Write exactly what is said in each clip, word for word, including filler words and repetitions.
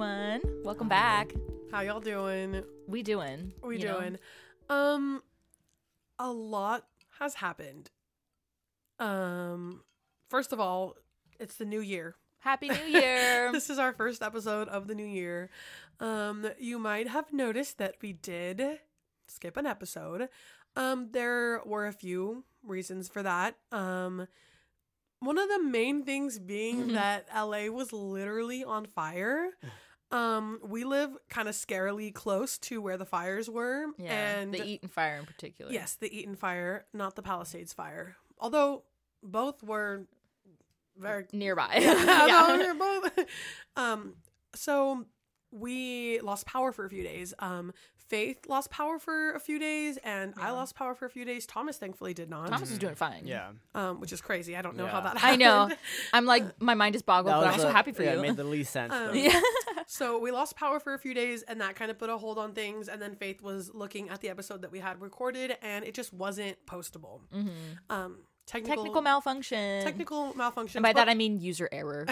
everyone. Welcome back. How y'all doing? We doing. We you doing. know? Um, a lot has happened. Um, first of all, it's the new year. Happy New Year. This is our first episode of the new year. Um, you might have noticed that we did skip an episode. Um, there were a few reasons for that. Um, one of the main things being that L A was literally on fire. Um, we live kind of scarily close to where the fires were. Yeah, and the Eaton fire in particular. Yes, the Eaton fire, not the Palisades fire. Although both were very Nearby. Yeah, Yeah. no, they're both. Um, so we lost power for a few days. Um, Faith lost power for a few days, and I Yeah. lost power for a few days. Thomas thankfully did not. Thomas is doing fine. Yeah. Um, which is crazy. I don't know how Yeah. that I happened. know. I'm like, my mind is boggled, That but I'm was so the- happy for yeah, you. It made the least sense. Um, though. Yeah. So we lost power for a few days, and that kind of put a hold on things. And then Faith was looking at the episode that we had recorded, and it just wasn't postable. Mhm. Um, technical, Technical malfunction. technical malfunction. And by that, I mean user error.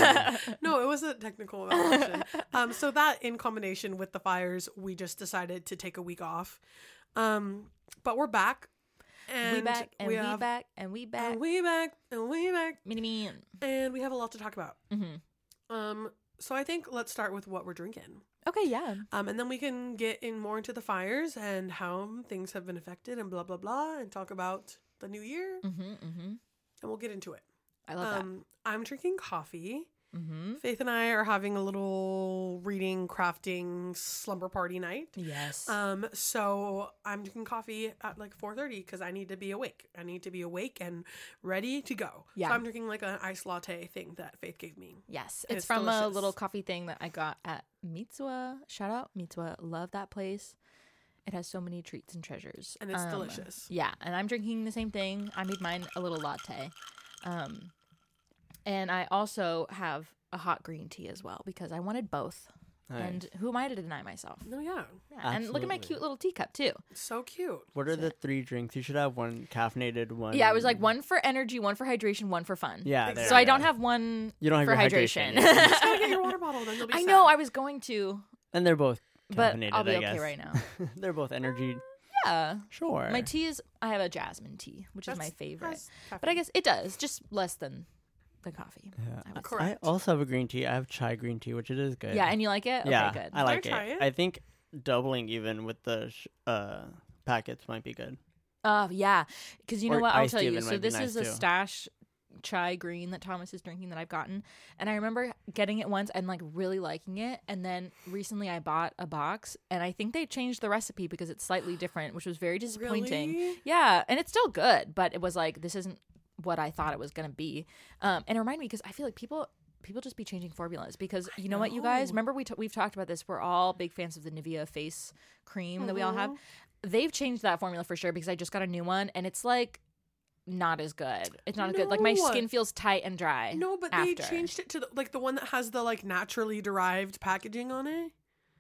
No, it was a technical malfunction. um, so that in combination with the fires, we just decided to take a week off. Um, but we're back. And we back, and we, have, back, and we back. And we back, and we back. Mini me. And we have a lot to talk about. Mm-hmm. Um, so I think let's start with what we're drinking. Okay, yeah. Um, and then we can get in more into the fires and how things have been affected and blah, blah, blah, and talk about the new year. Mm-hmm, mm-hmm. And we'll get into it. I love Um, I'm drinking coffee. that. Mm-hmm. Faith and I are having a little reading, crafting, slumber party night. Yes. Um, so I'm drinking coffee at like four thirty because I need to be awake. I need to be awake and ready to go. Yeah. So I'm drinking like an iced latte thing that Faith gave me. Yes, And it's, it's from a delicious. little coffee thing that I got at Mitsuwa. Shout out Mitsuwa. Love that place. It has so many treats and treasures. And it's Um, delicious. Yeah, and I'm drinking the same thing. I made mine a little latte. Um, and I also have a hot green tea as well because I wanted both. Nice. And who am I to deny myself? No, yeah. Yeah. And look at my Absolutely. cute little teacup too. So cute. What are the three drinks? You should have one caffeinated, one. Yeah, it was like one for energy, one for hydration, one for fun. Yeah. there So you I don't go. have one You don't have for your hydration. hydration. yeah. Just gotta get your water bottle, then you'll be I set. know I was going to, And they're both but caffeinated, I'll be I okay guess. right now. They're both energy. Yeah. Sure. My tea is, I have a jasmine tea, which is my That's- favorite. that's But I guess it does, just less than the coffee. Yeah. I would say. Correct. I also have a green tea. I have chai green tea, which it is good. Yeah, and you like it? yeah, Okay, good. I like Can I try it. it? I think doubling even with the sh- uh packets might be good. Uh, yeah, because you know Or what? I'll iced tell tea you. even So might be this nice is a too. stash chai green that Thomas is drinking that I've gotten, and I remember getting it once and like really liking it, and then recently I bought a box, and I think they changed the recipe because it's slightly different, which was very disappointing. Really? Yeah, and it's still good, but it was like this isn't what I thought it was gonna be. Um, and it reminded me because I feel like people. People just be changing formulas because you know, what, you guys know. remember we t- we've talked about this. We're all big fans of the Nivea face cream that we all have. Mhm. They've changed that formula for sure because I just got a new one and it's like not as good. It's not as good. Like my No. skin feels tight and dry. No, but after. they changed it to the, like the one that has the like naturally derived packaging on it.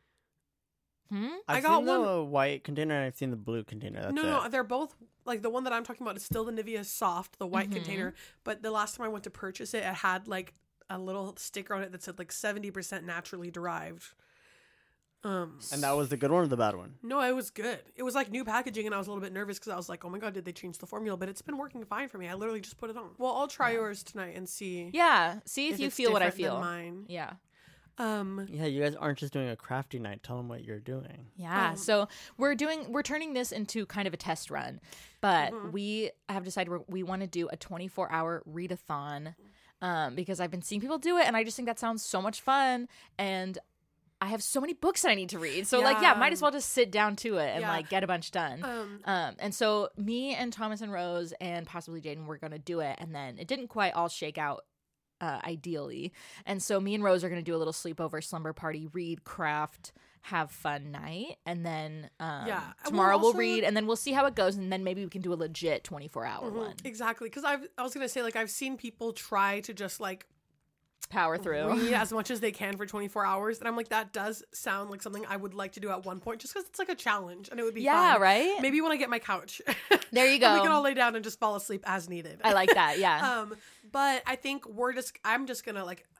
Hmm? I I've got seen one- the white container and I've seen the blue container. That's no, it. no, they're both like the one that I'm talking about is still the Nivea Soft, the white Mhm. container. But the last time I went to purchase it, it had like a little sticker on it that said like seventy percent naturally derived. Um, And that was the good one or the bad one? no, it was good. It was like new packaging, and I was a little bit nervous because I was like, "Oh my god, did they change the formula?" But it's been working fine for me. I literally just put it on. Well, I'll try yours tonight and see. Yeah. See if, you it's feel what I different than feel. Mine. Yeah. Um, Yeah, you guys aren't just doing a crafty night. Tell them what you're doing. Yeah. Um, so we're doing we're turning this into kind of a test run, but Mhm. we have decided we're, we want to do a twenty-four hour readathon. Um, because I've been seeing people do it, and I just think that sounds so much fun, and I have so many books that I need to read. So like, yeah, Yeah. might as well just sit down to it and Yeah. like get a bunch done. um, Um, and so me and Thomas and Rose and possibly Jaden were gonna do it, and then it didn't quite all shake out uh, ideally. And so me and Rose are gonna do a little sleepover, slumber party, read, craft, have fun night, and then um, Yeah. And we'll tomorrow we'll also- read, and then we'll see how it goes, and then maybe we can do a legit twenty-four hour mhm, one. exactly. Because I've I was gonna say like I've seen people try to just like Power through. read as much as they can for twenty-four hours, and I'm like, that does sound like something I would like to do at one point, just because it's like a challenge and it would be Yeah, fun. right. Maybe when I get my couch, There you and go. we can all lay down and just fall asleep as needed. I like that. Yeah. Um, but I think we're just I'm just gonna like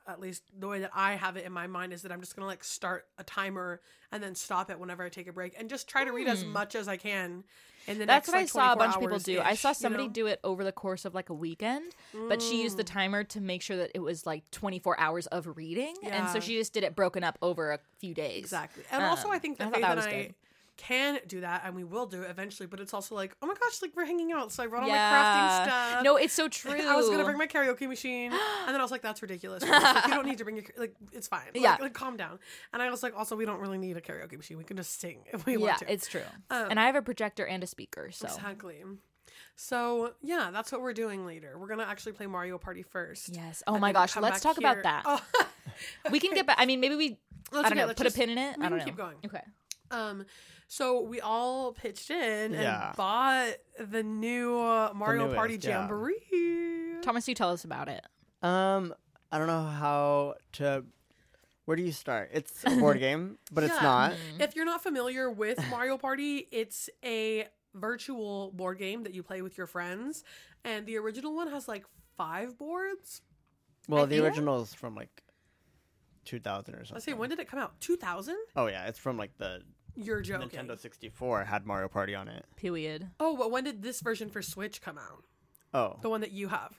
at least the way that I have it in my mind is that I'm just going to like start a timer and then stop it whenever I take a break and just try to read as much as I can in the That's next what like, I saw a bunch of people hours-ish, do. I saw somebody you know? do it over the course of like a weekend, but she used the timer to make sure that it was like twenty-four hours of reading. And so Yeah. she just did it broken up over a few days. Exactly. And Um, also I think I that thought Faith that and was I good. can do that and we will do it eventually, but it's also like, oh my gosh, like we're hanging out. So I brought all Yeah. my crafting stuff. No, it's so true. I was gonna bring my karaoke machine, and then I was like, "That's ridiculous. Like, you don't need to bring your like. It's fine. Like, Yeah. like calm down." And I was like, "Also, we don't really need a karaoke machine. We can just sing if we Yeah, want to." it's true. Um, and I have a projector and a speaker, so Exactly. So yeah, that's what we're doing later. We're gonna actually play Mario Party first. yes. Oh and my then gosh, come let's back talk about here- that. Oh. We can get back. I mean, maybe we. Let's- I don't okay, know. let's Put just- a pin in it. we I can don't keep know. going. Okay. Um, so we all pitched in Yeah. and bought the new uh, Mario newest, Party yeah. Jamboree. Thomas, you tell us about it. Um, I don't know how to. Where do you start? It's a board game, but it's Yeah. not. If you're not familiar with Mario Party, it's a virtual board game that you play with your friends, and the original one has like five boards. Well, I the think- original is from like two thousand or something. Let's see, when did it come out? two thousand? Oh yeah, it's from like the You're joking. Nintendo sixty-four had Mario Party on it. Period. Oh, but when did this version for Switch come out? Oh, The one that you have.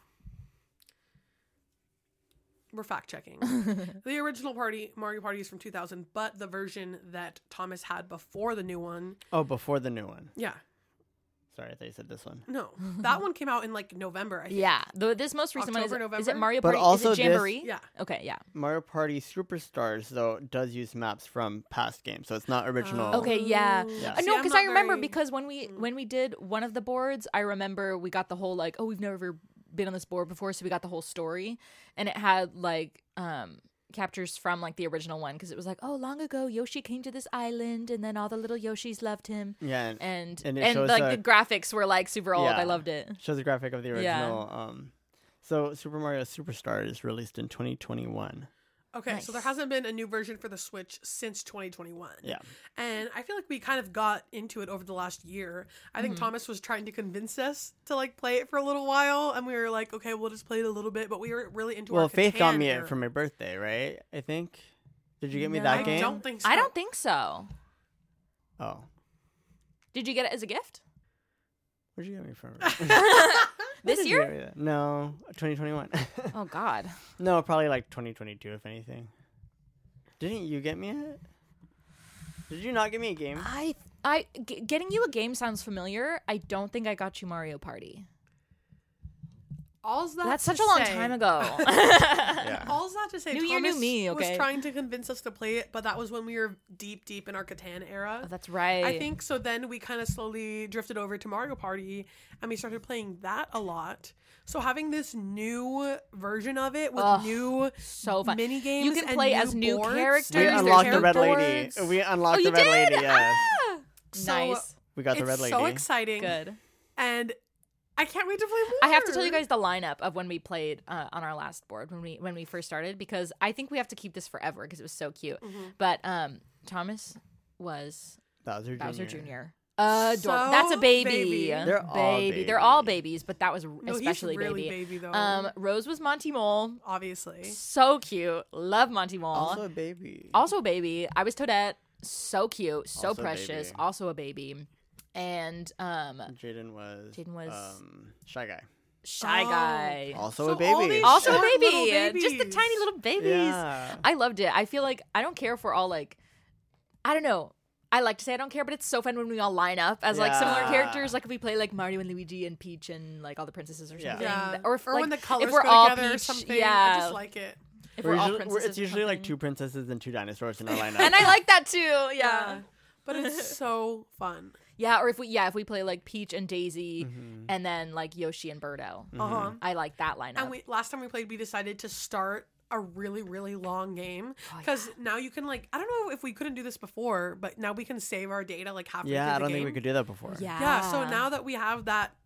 We're fact checking. The original party Mario Party is from two thousand, but the version that Thomas had before the new one, oh, before the new one. yeah, Sorry, I thought you said this one. no, that one came out in like November. I think. Yeah. The, this most recent October, one is, is it November? Mario But Party? also is it this- Jamboree? Yeah. Okay. Yeah. Mario Party Superstars though does use maps from past games, so it's not original. Oh. Okay, yeah. Yeah. Uh, See, no, I'm because not I remember very- because when we when we did one of the boards, I remember we got the whole like, oh, we've never been on this board before, so we got the whole story, and it had like um captures from like the original one because it was like, oh, long ago Yoshi came to this island, and then all the little Yoshis loved him, Yeah, and and And and, it shows like a- the graphics were like super old. Yeah. I loved it. shows a graphic of the Yeah. original. Um, so Super Mario Superstars released in twenty twenty-one. Okay, Nice. so there hasn't been a new version for the Switch since twenty twenty-one. Yeah. And I feel like we kind of got into it over the last year. I think Mhm. Thomas was trying to convince us to like play it for a little while, and we were like, okay, we'll just play it a little bit, but we were really into Well, our Faith got Catan me era. it for my birthday, right? I think. Did you get me No. that I game? don't think so. I don't think so. Oh, Did you get it as a gift where'd you get me from? this Did you year? get me that? No, twenty twenty-one. Oh God. No, probably like twenty twenty-two, if anything. Didn't you get me it? Did you not get me a game? I I g- getting you a game sounds familiar. I don't think I got you Mario Party. All's that That's to such a long say- time ago. Yeah. All's that to say, New year, new Thomas me, was okay? trying to convince us to play it, but that was when we were deep, deep in our Catan era. Oh, that's right. I think so. Then we kind of slowly drifted over to Mario Party, and we started playing that a lot. So having this new version of it with Ugh, new so fun. mini games, You can and play new as new boards. characters. We There's unlocked the red character lady. boards. We unlocked Oh, the you red did? lady. Yes. Ah! So Nice. We got the it's red lady. so exciting, Good. and I can't wait to play more. I have to tell you guys the lineup of when we played uh, on our last board when we when we first started because I think we have to keep this forever because it was so cute. Mhm. But um, Thomas was Bowser Junior Bowser Junior Adorable. So That's a baby. baby. They're all baby. They're all baby. babies, but that was No, especially he's really baby. baby, though. Um, Rose was Monty Mole. obviously. So cute. Love Monty Mole. Also Also, a baby. a baby. I was Toadette. So cute. So Also a precious. baby. Also a baby. And um, Jaden was. Jaden was- um, Shy Guy. Shy Oh. Guy. Also So a baby. all these Also a short baby. little Just the babies. tiny little babies. Yeah. I loved it. I feel like I don't care if we're all like, I don't know. I like to say I don't care, but it's so fun when we all line up as like similar Yeah. characters. Like if we play like Mario and Luigi and Peach and like all the princesses or Yeah. something. Yeah. Or if or like, when the colors if we're go all together or Peach, something. yeah. I just like it. if We're we're, all usually- we're- princesses. it's or usually like something. two princesses and two dinosaurs in our lineup. And I like that too. Yeah. Yeah. But it's so fun. Yeah. Or if we yeah if we play like Peach and Daisy Mhm. and then like Yoshi and Birdo. Mhm. Uh-huh. I like that lineup. And we last time we played, we decided to start a really, really long game Oh, because now you can like I don't know if we couldn't do this before, but now we can save our data like halfway Yeah, through I the don't game. think we could do that before. yeah. Yeah, so now that we have that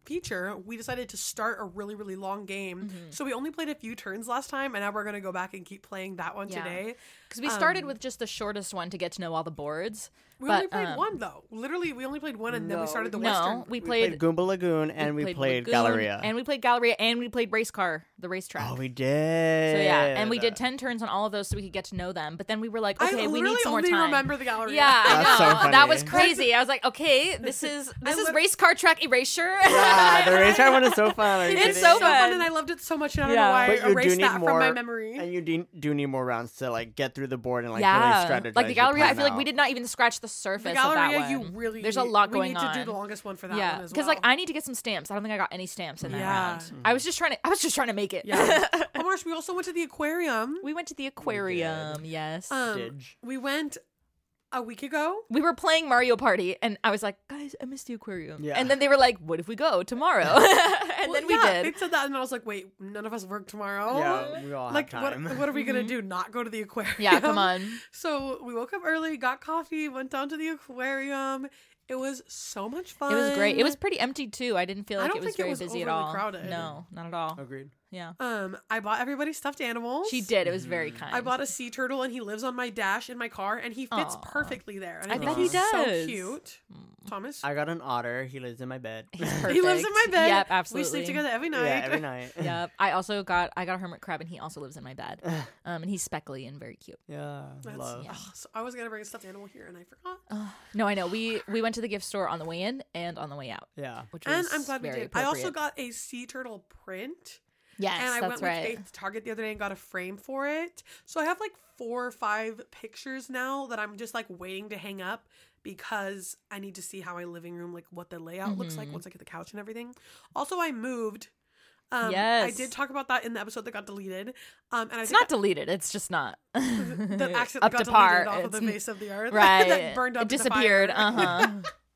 feature, we decided to start a really, really long game. Mm-hmm. So we only played a few turns last time, and now we're going to go back and keep playing that one Yeah. today. Because we started Um, with just the shortest one to get to know all the boards. We but, only played um, one, though. Literally, we only played one, and then we No, started the no, Western. we We played, played Goomba Lagoon and we played, Lagoon, Galleria. and we played Galleria, and we played Race Car, the racetrack. Oh, we did. So yeah, and we did ten turns on all of those so we could get to know them. But then we were like, okay, I we literally need some more only time. remember the Galleria. Yeah, I That's so know. That was funny. crazy. I was like, okay, this is this I is lit- race car track erasure. Yeah, the racetrack one is so fun. Are you It's kidding? so so fun. fun, and I loved it so much, and I don't Yeah. know why I But you do erased need that from my more- memory. And you do, do need more rounds to like get through the board and like yeah, really strategize. like the your Galleria, I plan feel like we out. did not even scratch the surface The of that Galleria, one. you really There's a lot we going need on. to do the longest one for that yeah, one as because well. like I need to get some stamps. I don't think I got any stamps in that Yeah. round. I was just trying to. I was just trying to make it. Yeah. Oh my gosh, we also went to the aquarium. We went to the aquarium. Yes. Um, Didge. we went a week ago. we were playing Mario Party, and I was like, "Guys, I missed the aquarium." Yeah. And then they were like, "What if we go tomorrow?" and Well, then we yeah, did. They said that, and I was like, "Wait, none of us work tomorrow." Yeah, we all Like, have what? time. What are we gonna do? Not go to the aquarium? Yeah, come on. So we woke up early, got coffee, went down to the aquarium. It was so much fun. It was great. It was pretty empty too. I didn't feel I like don't it was think it very was busy at overly all. crowded. No, not at all. Agreed. Yeah. Um, I bought everybody stuffed animals. She did. It was very kind. I bought a sea turtle, and he lives on my dash in my car, and he fits Aw. perfectly there. And I I, think bet he he's so does. cute. Thomas, I got an otter. He lives in my bed. He's perfect. he lives in my bed. Yep, absolutely. We sleep together every night. Yeah, every night. Yep. I also got I got a hermit crab, and he also lives in my bed. Um, and he's speckly and very cute. Yeah, That's- love. Yeah. Ugh, so I was gonna bring a stuffed animal here, and I forgot. Uh, no, I know. We we went to the gift store on the way in and on the way out, Yeah. which was And I'm glad we very did. I also appropriate. got a sea turtle print. yes, and I that's went right. with Faith to Target the other day and got a frame for it. So I have like four or five pictures now that I'm just like waiting to hang up because I need to see how my living room, like what the layout looks like Mhm. once I get the couch and everything. Also, I moved. Um, I Yes. did talk about that in the episode that got deleted. Um, and I It's think not deleted. It's just not that, that accidentally up got to par. deleted off of the It's- face of the earth. right. that burned up it in the disappeared. fire. Uh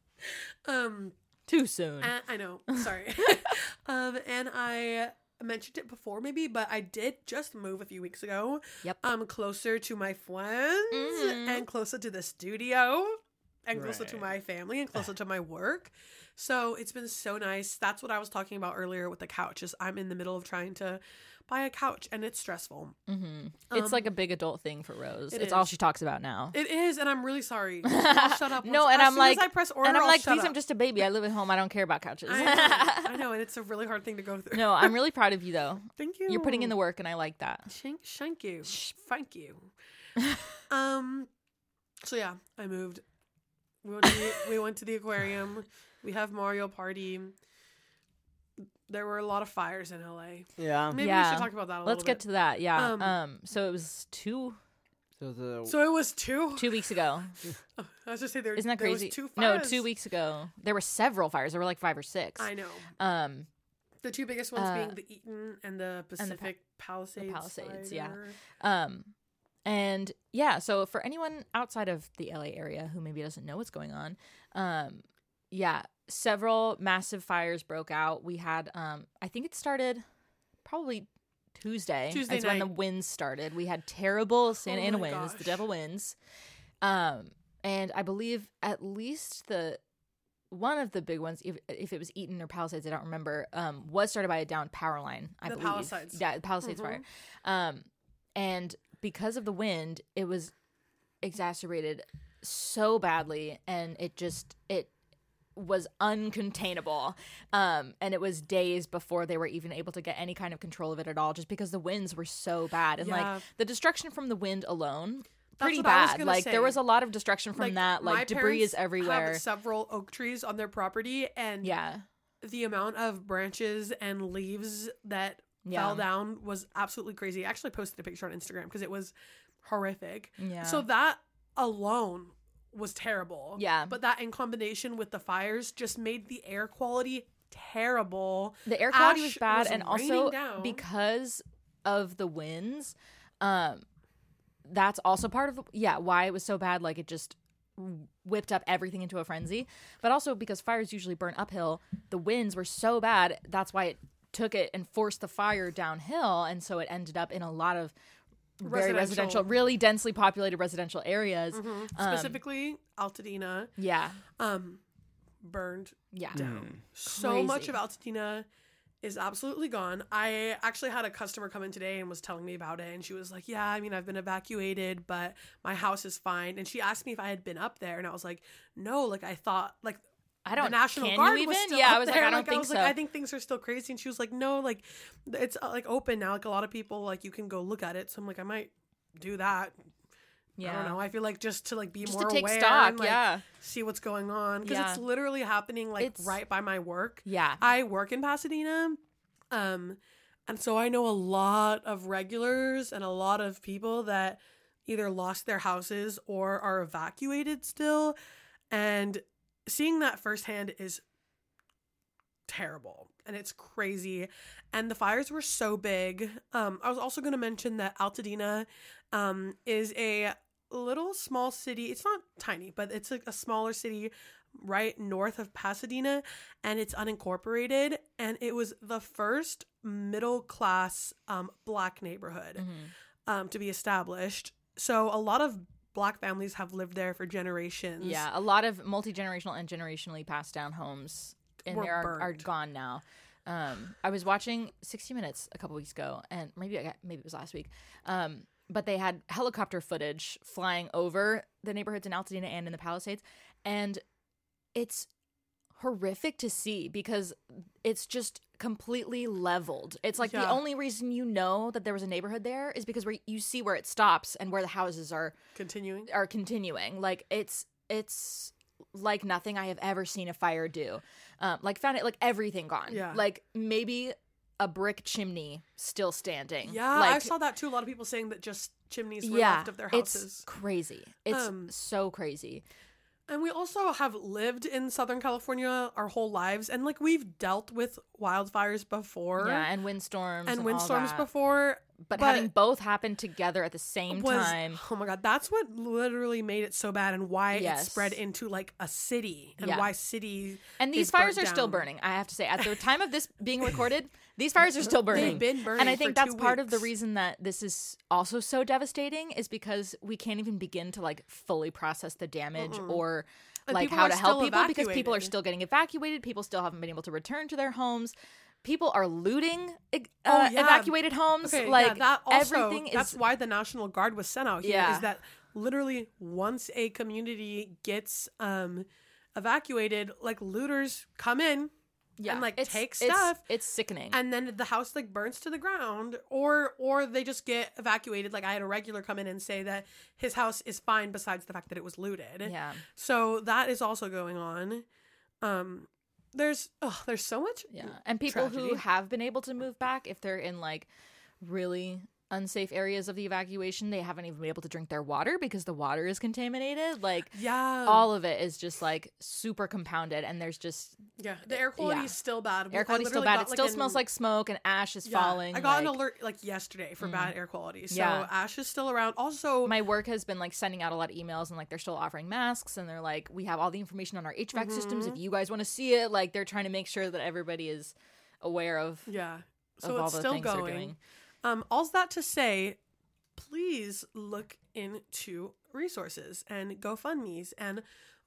huh. Um, Too soon. Uh, I know. Sorry. um, and I mentioned it before, maybe, but I did just move a few weeks ago. Yep. Um, closer to my friends Mhm. and closer to the studio and closer to Right. my family and closer to my work. So it's been so nice. That's what I was talking about earlier with the couch. Is I'm in the middle of trying to buy a couch, and it's stressful. hmm it's Um, like a big adult thing for Rose. it It's all is. she talks about now. It is, and I'm really sorry. I'll shut up. No, once- and as I'm soon like- as I press order, and I'm I'll like, shut please, up. I'm just a baby. I live at home. I don't care about couches. I know, I know, and it's a really hard thing to go through. No, I'm really proud of you though. Thank you. You're putting in the work, and I like that. Thank, thank you. Thank you. um. So yeah, I moved. We went, to the, we went to the aquarium. We have Mario Party. There were a lot of fires in L A. Yeah. Maybe we Yeah. should talk about that a Let's little get bit. to that. Yeah. Um, Um. So it was two So the So it was two. two weeks ago. Oh, I was just saying there. Isn't that there was crazy? two No, fires. two weeks ago. There were several fires. There were like five or six. I know. Um. The two biggest ones Uh, being the Eaton and the and the pa- Pacific Palisades. Palisades, yeah. cider. Um. And yeah, so for anyone outside of the L A area who maybe doesn't know what's going on, um, yeah, several massive fires broke out. We had, um, I think it started probably Tuesday. Tuesday is when the night. winds started. We had terrible Santa Oh Ana my winds, the gosh. devil winds, um, and I believe at least the one of the big ones, if, if it was Eaton or Palisades, I don't remember, um, was started by a downed power line. I The believe. Palisades. Yeah, the Palisades Mhm. fire. Um, and because of the wind, it was exacerbated so badly, and it just it was uncontainable. Um, and it was days before they were even able to get any kind of control of it at all, just because the winds were so bad. And Yeah. like the destruction from the wind alone, That's pretty what I was bad. gonna Like say. there was a lot of destruction from that. my Like debris parents is everywhere. Have several oak trees on their property, and Yeah, the amount of branches and leaves that yeah, fell down was absolutely crazy. I actually posted a picture on Instagram because it was horrific. yeah. So that alone was terrible. Yeah. But that in combination with the fires just made the air quality terrible. the air quality ash was bad, was and raining also down. because of the winds, um, that's also part of the, yeah why it was so bad. Like it just whipped up everything into a frenzy. But also because fires usually burn uphill, the winds were so bad. That's why it took it and forced the fire downhill, and so it ended up in a lot of very Residential. residential, really densely populated residential areas. Mhm. Um, Specifically Altadena. Yeah, Um burned Yeah. down. So much Crazy. of Altadena is absolutely gone. I actually had a customer come in today and was telling me about it, and she was like, yeah, I mean, I've been evacuated, but my house is fine. And she asked me if I had been up there, and I was like, no, like I thought, like, I don't. the National can Guard you was even? still Yeah, up I was there. like, I don't like, think I was so. like, I think things are still crazy. And she was like, no, like it's uh, like open now. Like a lot of people, like you can go look at it. So I'm like, I might do that. yeah. I don't know. I feel like just to like be Just more to take aware stock. and like yeah. see what's going on because Yeah. it's literally happening like It's- right by my work. Yeah. I work in Pasadena, um, and so I know a lot of regulars and a lot of people that either lost their houses or are evacuated still, and seeing that firsthand is terrible and it's crazy. And the fires were so big. Um, I was also going to mention that Altadena um, is a little small city. It's not tiny, but it's like a smaller city right north of Pasadena, and it's unincorporated. And it was the first middle class um, black neighborhood Mhm. um, to be established. So a lot of black families have lived there for generations. Yeah, a lot of multi-generational and generationally passed down homes in Were there are, are burned. gone now. Um, I was watching sixty minutes a couple weeks ago, and maybe I got, maybe it was last week. Um, but they had helicopter footage flying over the neighborhoods in Altadena and in the Palisades, and it's horrific to see because it's just completely leveled. It's like the Yeah. only reason you know that there was a neighborhood there is because where you see where it stops and where the houses are Continuing. are continuing. Like it's it's like nothing I have ever seen a fire do. Um, like found it like everything gone. Yeah. Like maybe a brick chimney still standing. Yeah, like, I saw that too. A lot of people saying that just chimneys were yeah, left of their it's houses. crazy. It's Um, so crazy. And we also have lived in Southern California our whole lives, and like we've dealt with wildfires before Yeah, and windstorms and and, windstorms all that. before. But, but having both happen together at the same was, time. oh my god, that's what literally made it so bad and why Yes. it spread into like a city and Yeah. why city And these is fires burnt are still down. burning. I have to say, at the time of this being recorded, these fires are still burning. They've been burning and I for think that's two part of the weeks. reason that this is also so devastating is because we can't even begin to like fully process the damage Mm-mm. or And like people how are to help still people because people are evacuated. still getting evacuated. People still haven't been able to return to their homes. People are looting uh, Oh, yeah. evacuated homes. Okay, like yeah, that also, everything is that's why the National Guard was sent out here. Yeah. Is that literally once a community gets um evacuated, like looters come in yeah, and like it's- take it's- stuff, It's, sickening. and then the house like burns to the ground, or or they just get evacuated. Like I had a regular come in and say that his house is fine, besides the fact that it was looted. yeah. So that is also going on. Um, there's oh, there's so much. Yeah. And people who tragedy. have been able to move back, if they're in like really unsafe areas of the evacuation, they haven't even been able to drink their water because the water is contaminated. Like Yeah. all of it is just like super compounded, and there's just yeah. The air quality yeah. is still bad. air I quality still literally bad. got, It still an- smells like smoke and ash is Yeah, falling. I got an like- alert like yesterday for Mm. bad air quality. So Yeah. ash is still around. Also, My work has been like sending out a lot of emails, and like they're still offering masks, and they're like, we have all the information on our H V A C systems. Mm-hmm. If you guys want to see it, like they're trying to make sure that everybody is aware of, yeah. So of all it's the still things they're going. doing. Um, all's that to say, please look into resources and GoFundMes and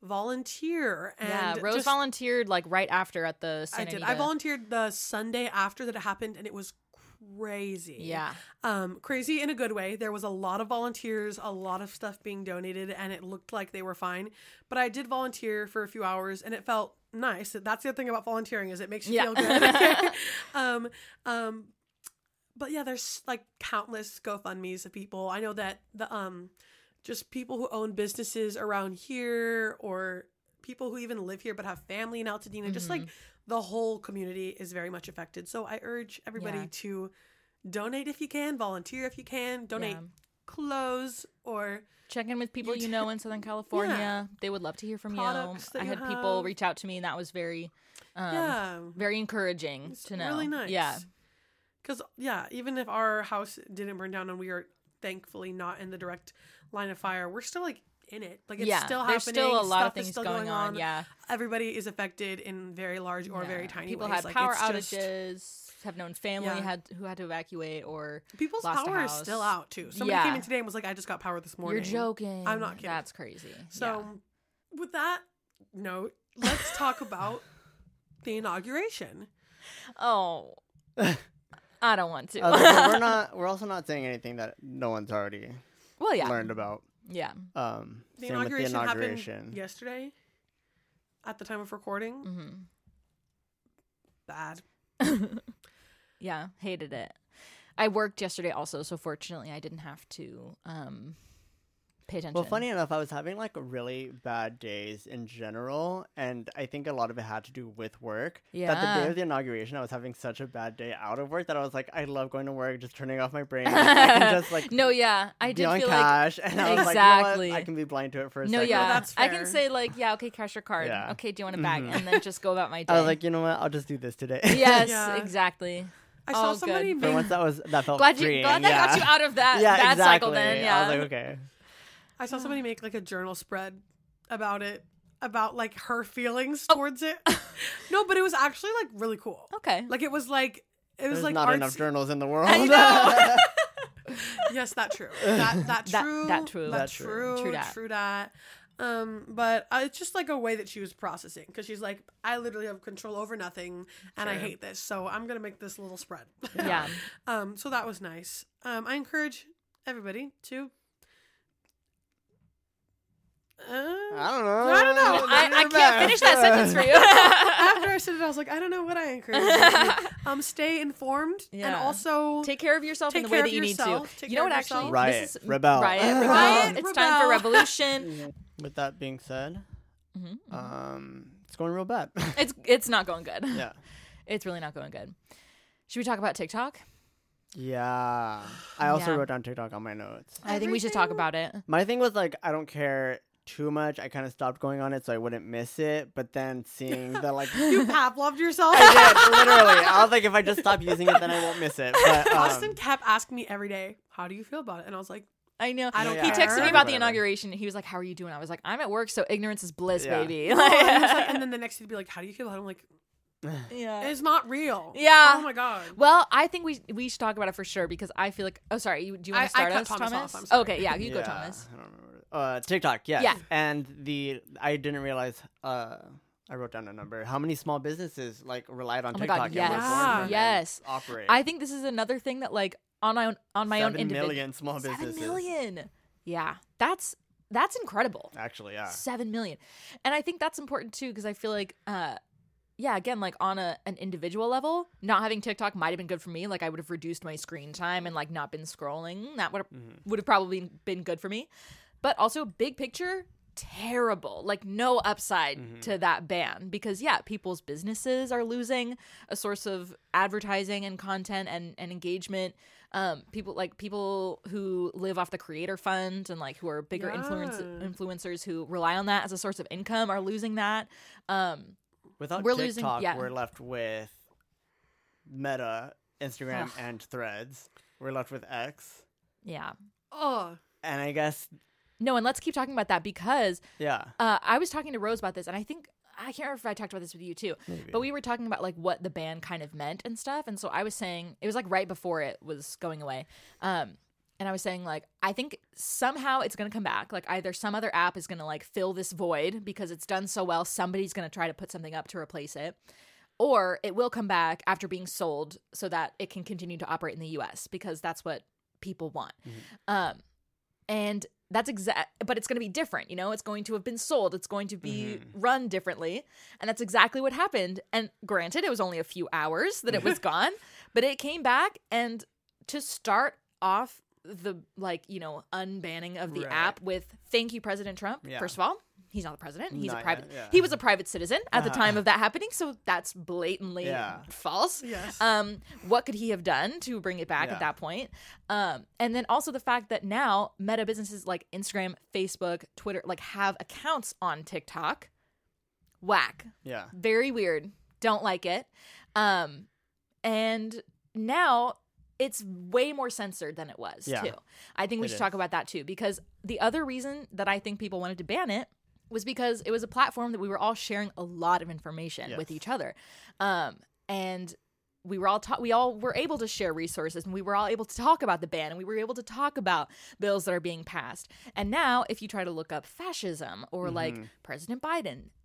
volunteer. And Yeah, Rose just- volunteered like right after at the I Santa did. Anita. I volunteered the Sunday after that it happened, and it was crazy. Yeah. Um, crazy in a good way. There was a lot of volunteers, a lot of stuff being donated, and it looked like they were fine. But I did volunteer for a few hours, and it felt nice. That's the other thing about volunteering is it makes you Yeah. feel good. um, um, but yeah, there's like countless GoFundMes of people. I know that the um, just people who own businesses around here, or people who even live here but have family in Altadena, just like the whole community is very much affected. So I urge everybody Yeah. to donate if you can, volunteer if you can, donate Yeah. clothes or Check in with people You you t- know in Southern California. Yeah. They would love to hear from Products you. that I you had people have. reach out to me, and that was very, um, yeah, very encouraging it's to know. really nice. Yeah, Because yeah, even if our house didn't burn down and we are thankfully not in the direct line of fire, we're still like in it. Like it's yeah. still happening. There's still a lot Stuff of is things still going on. Yeah, Everybody is affected in very large or Yeah. very tiny people ways. had Like, power it's just- outages. Have known family Yeah. had who had to evacuate or People's lost a power is house. still out too. Somebody Yeah. came in today and was like, "I just got power this morning." You're joking. I'm not kidding. That's crazy. So, Yeah. with that, note, let's talk about the inauguration. Oh, I don't want to. I was like, well, we're not. We're also not saying anything that no one's already well, yeah, learned about. yeah. Um, The same with inauguration, the inauguration. happened yesterday at the time of recording. Mm-hmm. Bad. Yeah, hated it. I worked yesterday also, so fortunately I didn't have to um, pay attention. Well, funny enough, I was having like really bad days in general, and I think a lot of it had to do with work. Yeah. That the day of the inauguration, I was having such a bad day out of work that I was like, I love going to work, just turning off my brain. I can just like no, yeah, I be did on feel cash, and I was Exactly. like, you know what? I can be blind to it for a like no, second. yeah, that's I can fair. say like, yeah, okay, cash your card. Yeah. Okay, do you want a bag? Mhm. And then just go about my day. I was like, you know what? I'll just do this today. yes, Yeah. exactly. I saw Oh, somebody good. For make once, that was that felt Glad you freeing. glad that yeah. got you out of that yeah, bad exactly. cycle. Then, yeah. I was like, okay. I saw somebody make like a journal spread about it, about like her feelings towards it. No, but it was actually like really cool. okay. Like it was like it was There's like not arts- enough journals in the world. I know. Yes, that true. That that That- true. that true. That That true. true. True dat. True that. Um, but uh, it's just like a way that she was processing because she's like, I literally have control over nothing, and I Sure. hate this, so I'm gonna make this little spread. Yeah. Um, so that was nice. Um, I encourage everybody to. Uh, I don't know. I don't know. I, I can't finish that sentence for you. after I said it, I was like, I don't know what I encourage. you to do. Um, stay informed and Yeah. also Take care of yourself in Take the way care that of you need yourself. to. Take You know care what? of Actually, yourself. Riot. this is Rebel. Riot. Rebel. Riot, It's time for rebel. revolution. With that being said, Mhm. um, it's going real bad. It's it's not going good. yeah. It's really not going good. Should we talk about TikTok? Yeah. I also Yeah. wrote down TikTok on my notes. I think we should talk Everything- about it. My thing was like, I don't care too much. I kind of stopped going on it so I wouldn't miss it. But then seeing the like, you Pavloved yourself. I did literally. I was like, if I just stop using it, then I won't miss it. But um, Austin kept asking me every day, "How do you feel about it?" And I was like, I know. I don't He care. texted me about the Whatever. inauguration. He was like, "How are you doing?" I was like, "I'm at work, so ignorance is bliss, Yeah. baby." "Oh," and, he was like- and then the next he'd be like, "How do you feel about it?" I'm like, yeah. "It's not real." Yeah. Oh my god. Well, I think we we should talk about it for sure because I feel like. Oh, sorry. You, do you want I- to start I cut us, Thomas Thomas? off, I'm sorry. Okay, yeah, you go, yeah, Thomas. I don't remember. Uh, TikTok, yes. Yeah. And the I didn't realize. Uh, I wrote down a number. How many small businesses like relied on Oh my TikTok? God, and yes. were born Yeah. from and Yes. Operate. I think this is another thing that, like, on my own, on my own Seven individual. million small Seven businesses. million. Yeah, that's that's incredible. Actually, yeah. Seven million, and I think that's important too because I feel like, uh, yeah, again, like on a an individual level, not having TikTok might have been good for me. Like I would have reduced my screen time and like not been scrolling. That would have Mm-hmm. would have probably been good for me. But also, big picture, terrible. Like no upside Mm-hmm. to that ban because yeah, people's businesses are losing a source of advertising and content and and engagement. Um, people like people who live off the creator fund and like who are bigger influence Yeah. influencers who rely on that as a source of income are losing that. Um, Without We're losing- TikTok, yeah. we're left with Meta, Instagram, Ugh. and Threads. We're left with X. yeah. Oh, And I guess, No, and let's keep talking about that because yeah. uh, I was talking to Rose about this, and I think I can't remember if I talked about this with you too. Maybe. But we were talking about like what the ban kind of meant and stuff, and so I was saying it was like right before it was going away, um, and I was saying like I think somehow it's gonna come back. Like either some other app is gonna like fill this void because it's done so well. Somebody's gonna try to put something up to replace it, or it will come back after being sold so that it can continue to operate in the U S because that's what people want. Um, and that's exact, but it's going to be different. You know, it's going to have been sold. It's going to be run differently. And that's exactly what happened. And granted, it was only a few hours that it was gone, but it came back. And to start off the, like, you know, unbanning of the Right. app with thank you, President Trump. Yeah. First of all, he's not the president. He's Not a yet, private, yeah. he was a private citizen at the Uh-huh. time of that happening. So that's blatantly Yeah. false. yes. Um, what could he have done to bring it back Yeah. at that point? Um, and then also the fact that now meta businesses like Instagram, Facebook, Twitter, like have accounts on TikTok. Whack. Yeah. Very weird. Don't like it. Um, and now it's way more censored than it was Yeah. too. I think we It should is. talk about that too, because the other reason that I think people wanted to ban it was because it was a platform that we were all sharing a lot of information with Yes. each other. Um, and we were all ta- we all were able to share resources, and we were all able to talk about the ban, and we were able to talk about bills that are being passed. And now if you try to look up fascism or like Mm-hmm. President Biden,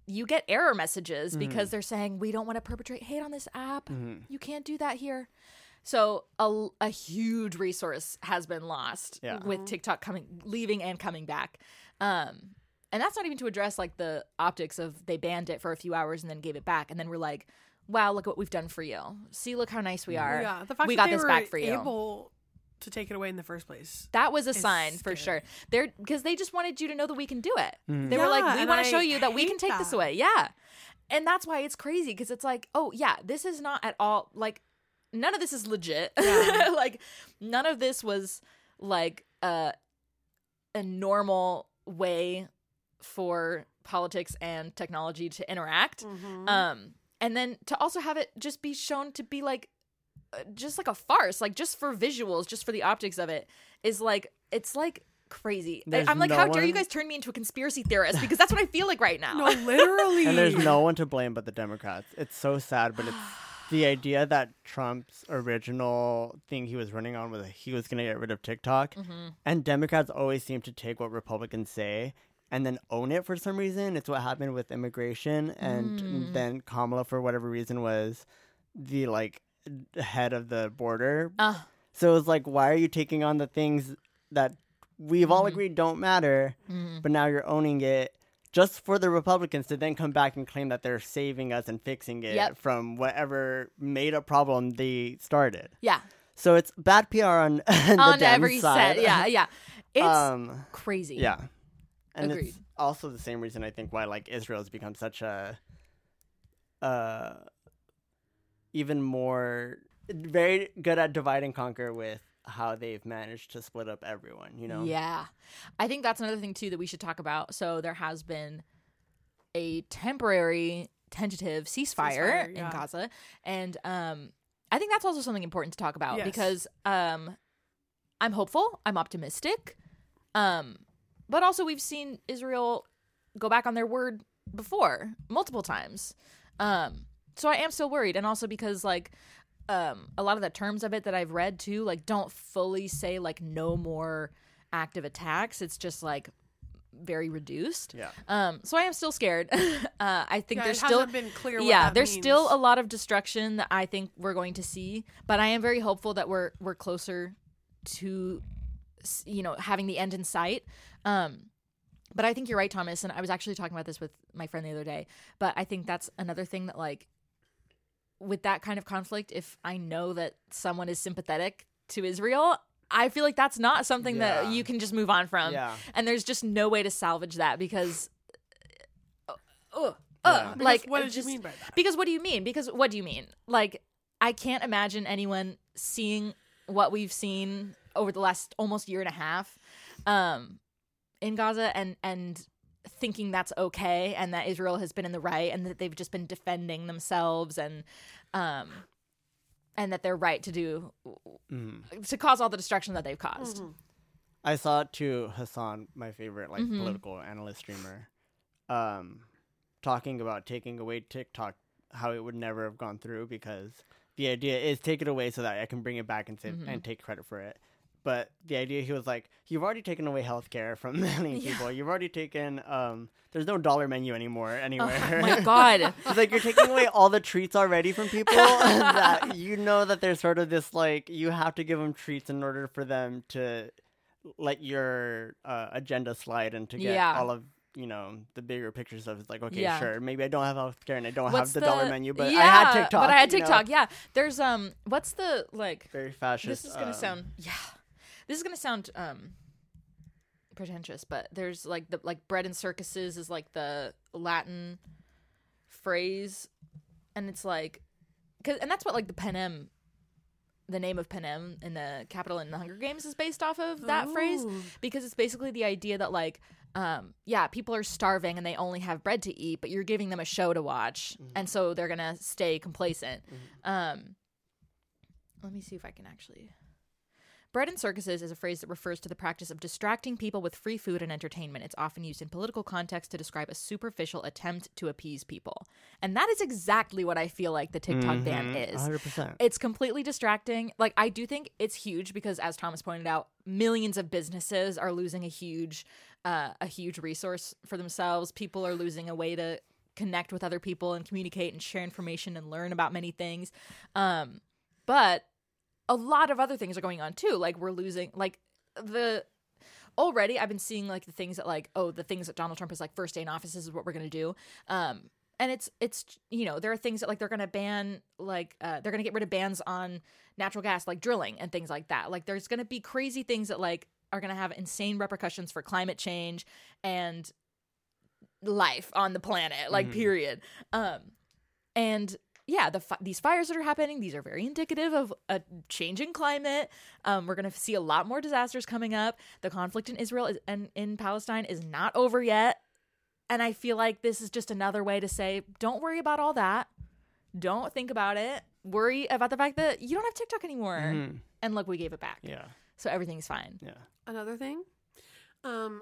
you get error messages Mhm. because they're saying we don't want to perpetrate hate on this app. Mhm. You can't do that here. So a, a huge resource has been lost Yeah. with TikTok coming, leaving and coming back. Um, and that's not even to address like the optics of they banned it for a few hours and then gave it back. And then we're like, wow, look what we've done for you. See, look how nice we are. Yeah, the fact we that got they this were back for you. able to take it away in the first place. That was a is sign for scary. sure. They're because they just wanted you to know that we can do it. Mhm. They were Yeah, like, we and want to I show you that we can hate take this that. away. Yeah. And that's why it's crazy because it's like, oh, yeah, this is not at all like none of this is legit. Yeah. Like none of this was like a, a normal way for politics and technology to interact. Mhm. Um, and then to also have it just be shown to be like uh, just like a farce, like just for visuals, just for the optics of it is like it's like crazy. I- There's I'm like, no how dare you one- guys turn me into a conspiracy theorist? Because that's what I feel like right now. No, literally. And there's no one to blame but the Democrats. It's so sad, but it's the idea that Trump's original thing he was running on was he was going to get rid of TikTok. Mhm. And Democrats always seem to take what Republicans say and then own it for some reason. It's what happened with immigration. And Mm. then Kamala, for whatever reason, was the like head of the border. Uh, So it was like, why are you taking on the things that we've all Mhm. agreed don't matter, mhm. but now you're owning it just for the Republicans to then come back and claim that they're saving us and fixing it Yep. from whatever made a problem they started. Yeah. So it's bad P R on, the On Dem every side. set. Yeah, yeah. It's um, crazy. yeah. And Agreed. it's also the same reason I think why like Israel's become such a uh even more very good at divide and conquer with how they've managed to split up everyone, you know? Yeah. I think that's another thing too that we should talk about. So there has been a temporary tentative ceasefire, Ceasefire, yeah. in Gaza. And um I think that's also something important to talk about Yes. because um I'm hopeful, I'm optimistic. Um but also we've seen Israel go back on their word before, multiple times. Um so I am still worried, and also because like um a lot of the terms of it that I've read too like don't fully say like no more active attacks. It's just like very reduced. Yeah. Um so I am still scared. uh I think Yeah, there's it still hasn't been clear. What yeah, that there's means. still a lot of destruction that I think we're going to see, but I am very hopeful that we're we're closer to s- you know, having the end in sight. Um but I think you're right, Thomas, and I was actually talking about this with my friend the other day, but I think that's another thing that like with that kind of conflict, if I know that someone is sympathetic to Israel, I feel like that's not something that Yeah. you can just move on from. yeah. And there's just no way to salvage that because uh, uh, Yeah. uh, Because like what did just- you mean by that? because what do you mean? Because what do you mean? Like, I can't imagine anyone seeing what we've seen over the last almost year and a half um, in Gaza and and thinking that's okay and that Israel has been in the right and that they've just been defending themselves and um and that they're right to do Mhm. to cause all the destruction that they've caused. Mhm. I saw it to Hassan, my favorite like Mhm. political analyst streamer, um, talking about taking away TikTok, how it would never have gone through because the idea is take it away so that I can bring it back and say, Mhm. and take credit for it. But the idea, he was like, you've already taken away healthcare from a million Yeah. people. You've already taken, um, there's no dollar menu anymore anywhere. Oh my god. It's like you're taking away all the treats already from people that you know that there's sort of this like you have to give them treats in order for them to let your uh, agenda slide and to get Yeah. all of you know the bigger pictures of it's like okay Yeah. sure maybe I don't have healthcare and I don't What's have the, dollar menu but yeah, I had TikTok But I had you know? TikTok. Yeah. There's um what's the like Very fascist. this is gonna um, sound yeah. This is gonna sound um pretentious, but there's like the like bread and circuses is like the Latin phrase, and it's like, cause, and that's what like the Panem, the name of Panem in the capital in the Hunger Games is based off of that phrase, Ooh. because it's basically the idea that like um yeah people are starving and they only have bread to eat, but you're giving them a show to watch, Mhm. and so they're gonna stay complacent. Mhm. Um, let me see if I can actually. Bread and circuses is a phrase that refers to the practice of distracting people with free food and entertainment. It's often used in political context to describe a superficial attempt to appease people. And that is exactly what I feel like the TikTok ban Mhm. is. one hundred percent. It's completely distracting. Like, I do think it's huge because, as Thomas pointed out, millions of businesses are losing a huge, uh, a huge resource for themselves. People are losing a way to connect with other people and communicate and share information and learn about many things. Um, but a lot of other things are going on too. Like we're losing like the already I've been seeing like the things that like, oh, the things that Donald Trump is like first day in office, this is what we're going to do. Um, and it's, it's, you know, there are things that like they're going to ban, like uh, they're going to get rid of bans on natural gas, like drilling and things like that. Like there's going to be crazy things that like are going to have insane repercussions for climate change and life on the planet, like mm-hmm. period. Um, and yeah, the fi- these fires that are happening, these are very indicative of a changing climate. Um, we're going to see a lot more disasters coming up. The conflict in Israel is, and in Palestine is not over yet. And I feel like this is just another way to say, don't worry about all that. Don't think about it. Worry about the fact that you don't have TikTok anymore. Mm-hmm. And look, we gave it back. Yeah. So everything's fine. Yeah. Another thing, um,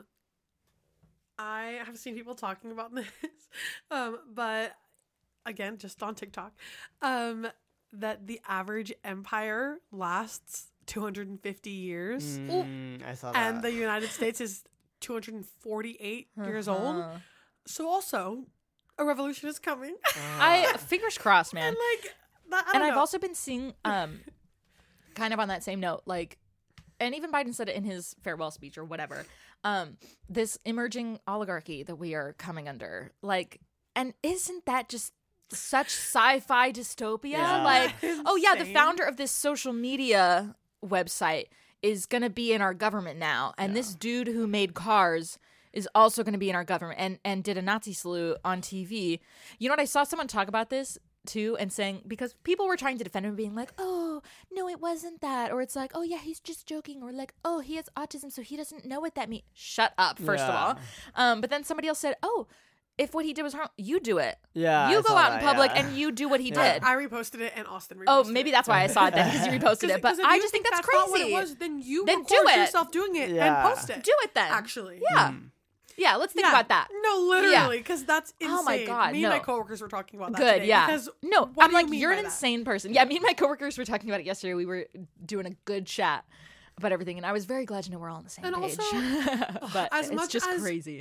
I have seen people talking about this, um, but again, just on TikTok, um, that the average empire lasts two hundred fifty years. Mm, I saw that. And the United States is two hundred forty-eight uh-huh. years old. So also, a revolution is coming. Uh. I fingers crossed, man. And like, that, I and don't I've know. also been seeing, um, kind of on that same note, like, and even Biden said it in his farewell speech or whatever. Um, this emerging oligarchy that we are coming under, like, and isn't that just such sci-fi dystopia? Yeah. Like, Insane. oh yeah, the founder of this social media website is gonna be in our government now, and yeah. this dude who made Cars is also gonna be in our government, and and did a Nazi salute on T V. You know what? I saw someone talk about this too, and saying, because people were trying to defend him, being like, oh no, it wasn't that, or it's like, oh yeah, he's just joking, or like, oh, he has autism, so he doesn't know what that means. Shut up, first yeah. of all. Um, but then somebody else said, oh, if what he did was harm, you do it. Yeah, you I go saw out that, in public yeah. and you do what he Yeah. did. I reposted it and Austin reposted Oh, maybe it. that's why I saw it then, because you reposted it. But if I you just think that's, that's crazy. Not what it was, then you Then record do it. yourself doing it Yeah. and post it. Do it then. Actually. Yeah. Mm. Yeah, let's think Yeah. about that. No, literally, because that's insane. Oh my God, Me no. and my coworkers were talking about that Good, today, yeah. Because No, what I'm do you like, mean you're by an that? insane person. Yeah, me and my coworkers were talking about it yesterday. We were doing a good chat about everything, and I was very glad to know we're all on the same And page. also, but as it's much just as- crazy.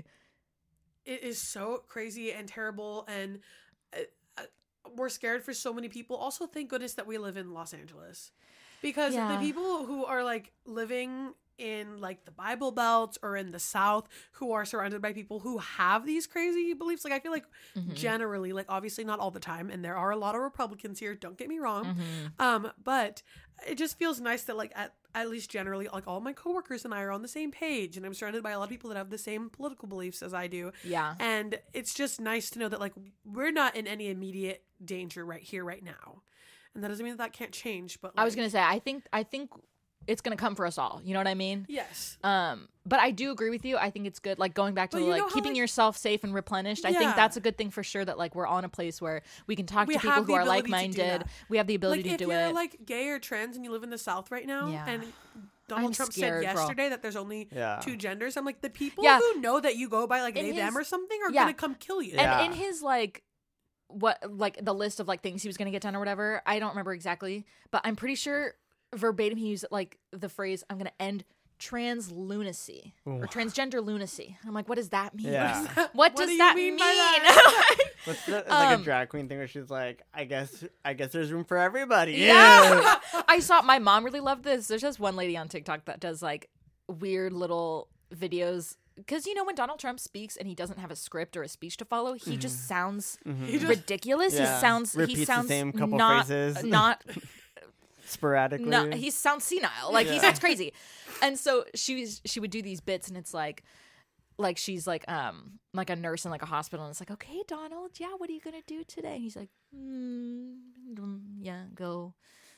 It is so crazy and terrible, and uh, uh, we're scared for so many people. Also, thank goodness that we live in Los Angeles, because Yeah. the people who are like living in like the Bible Belt or in the South, who are surrounded by people who have these crazy beliefs, like I feel like Mhm. generally, like obviously not all the time, and there are a lot of Republicans here, don't get me wrong, Mhm. um, but it just feels nice that like at, at least generally, like all my coworkers and I are on the same page, and I'm surrounded by a lot of people that have the same political beliefs as I do. Yeah. And it's just nice to know that like we're not in any immediate danger right here, right now. And that doesn't mean that, that can't change. But like, I was gonna say, I think, I think it's gonna come for us all. You know what I mean? yes, Um, but I do agree with you. I think it's good, like going back to But the, you like know how, keeping like- yourself safe and replenished. I Yeah. think that's a good thing for sure. That like we're all in a place where we can talk We to people have who the are ability to do like-minded. that. We have the ability like to if do you're it. like gay or trans and you live in the South right now, Yeah. and Donald I'm Trump said scared, bro. yesterday that there's only Yeah. two genders. I'm like, the people Yeah. who know that you go by like In they his- them or something are yeah. gonna come kill you. Yeah. And in his like what like the list of like things he was gonna get done or whatever, I don't remember exactly, but I'm pretty sure verbatim he used like the phrase, I'm gonna end trans lunacy or Ooh. transgender lunacy. I'm like, what does that mean? Yeah. What What does do you that mean mean? by that? What's the, it's like Um, a drag queen thing where she's like, I guess, I guess there's room for everybody. Yeah. I saw my mom really loved this. There's just one lady on TikTok that does like weird little videos. Because, you know, when Donald Trump speaks and he doesn't have a script or a speech to follow, he just sounds Mhm. He just- ridiculous. Yeah. He sounds he Repeats the sounds same couple not phrases. not Sporadically. not he sounds senile. Like he Yeah. sounds crazy. And so she was she would do these bits, and it's like like she's like um like a nurse in like a hospital, and it's like, okay, Donald, yeah, what are you gonna do today? And he's like, mm, mm, yeah, go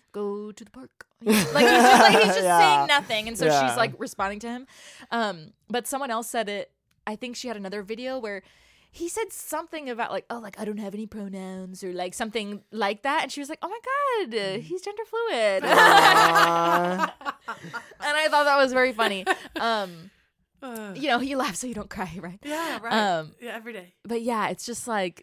go to the park. Like he's just like he's just Yeah. saying nothing, and so Yeah. she's like responding to him. Um, but someone else said it. I think she had another video where he said something about like, oh, like I don't have any pronouns or like something like that, and she was like, oh my god, uh, he's gender fluid. Aw. And I thought that was very funny. Um, Uh, you know, you laugh so you don't cry, right? yeah, right. Um, yeah, every day. But yeah, it's just like,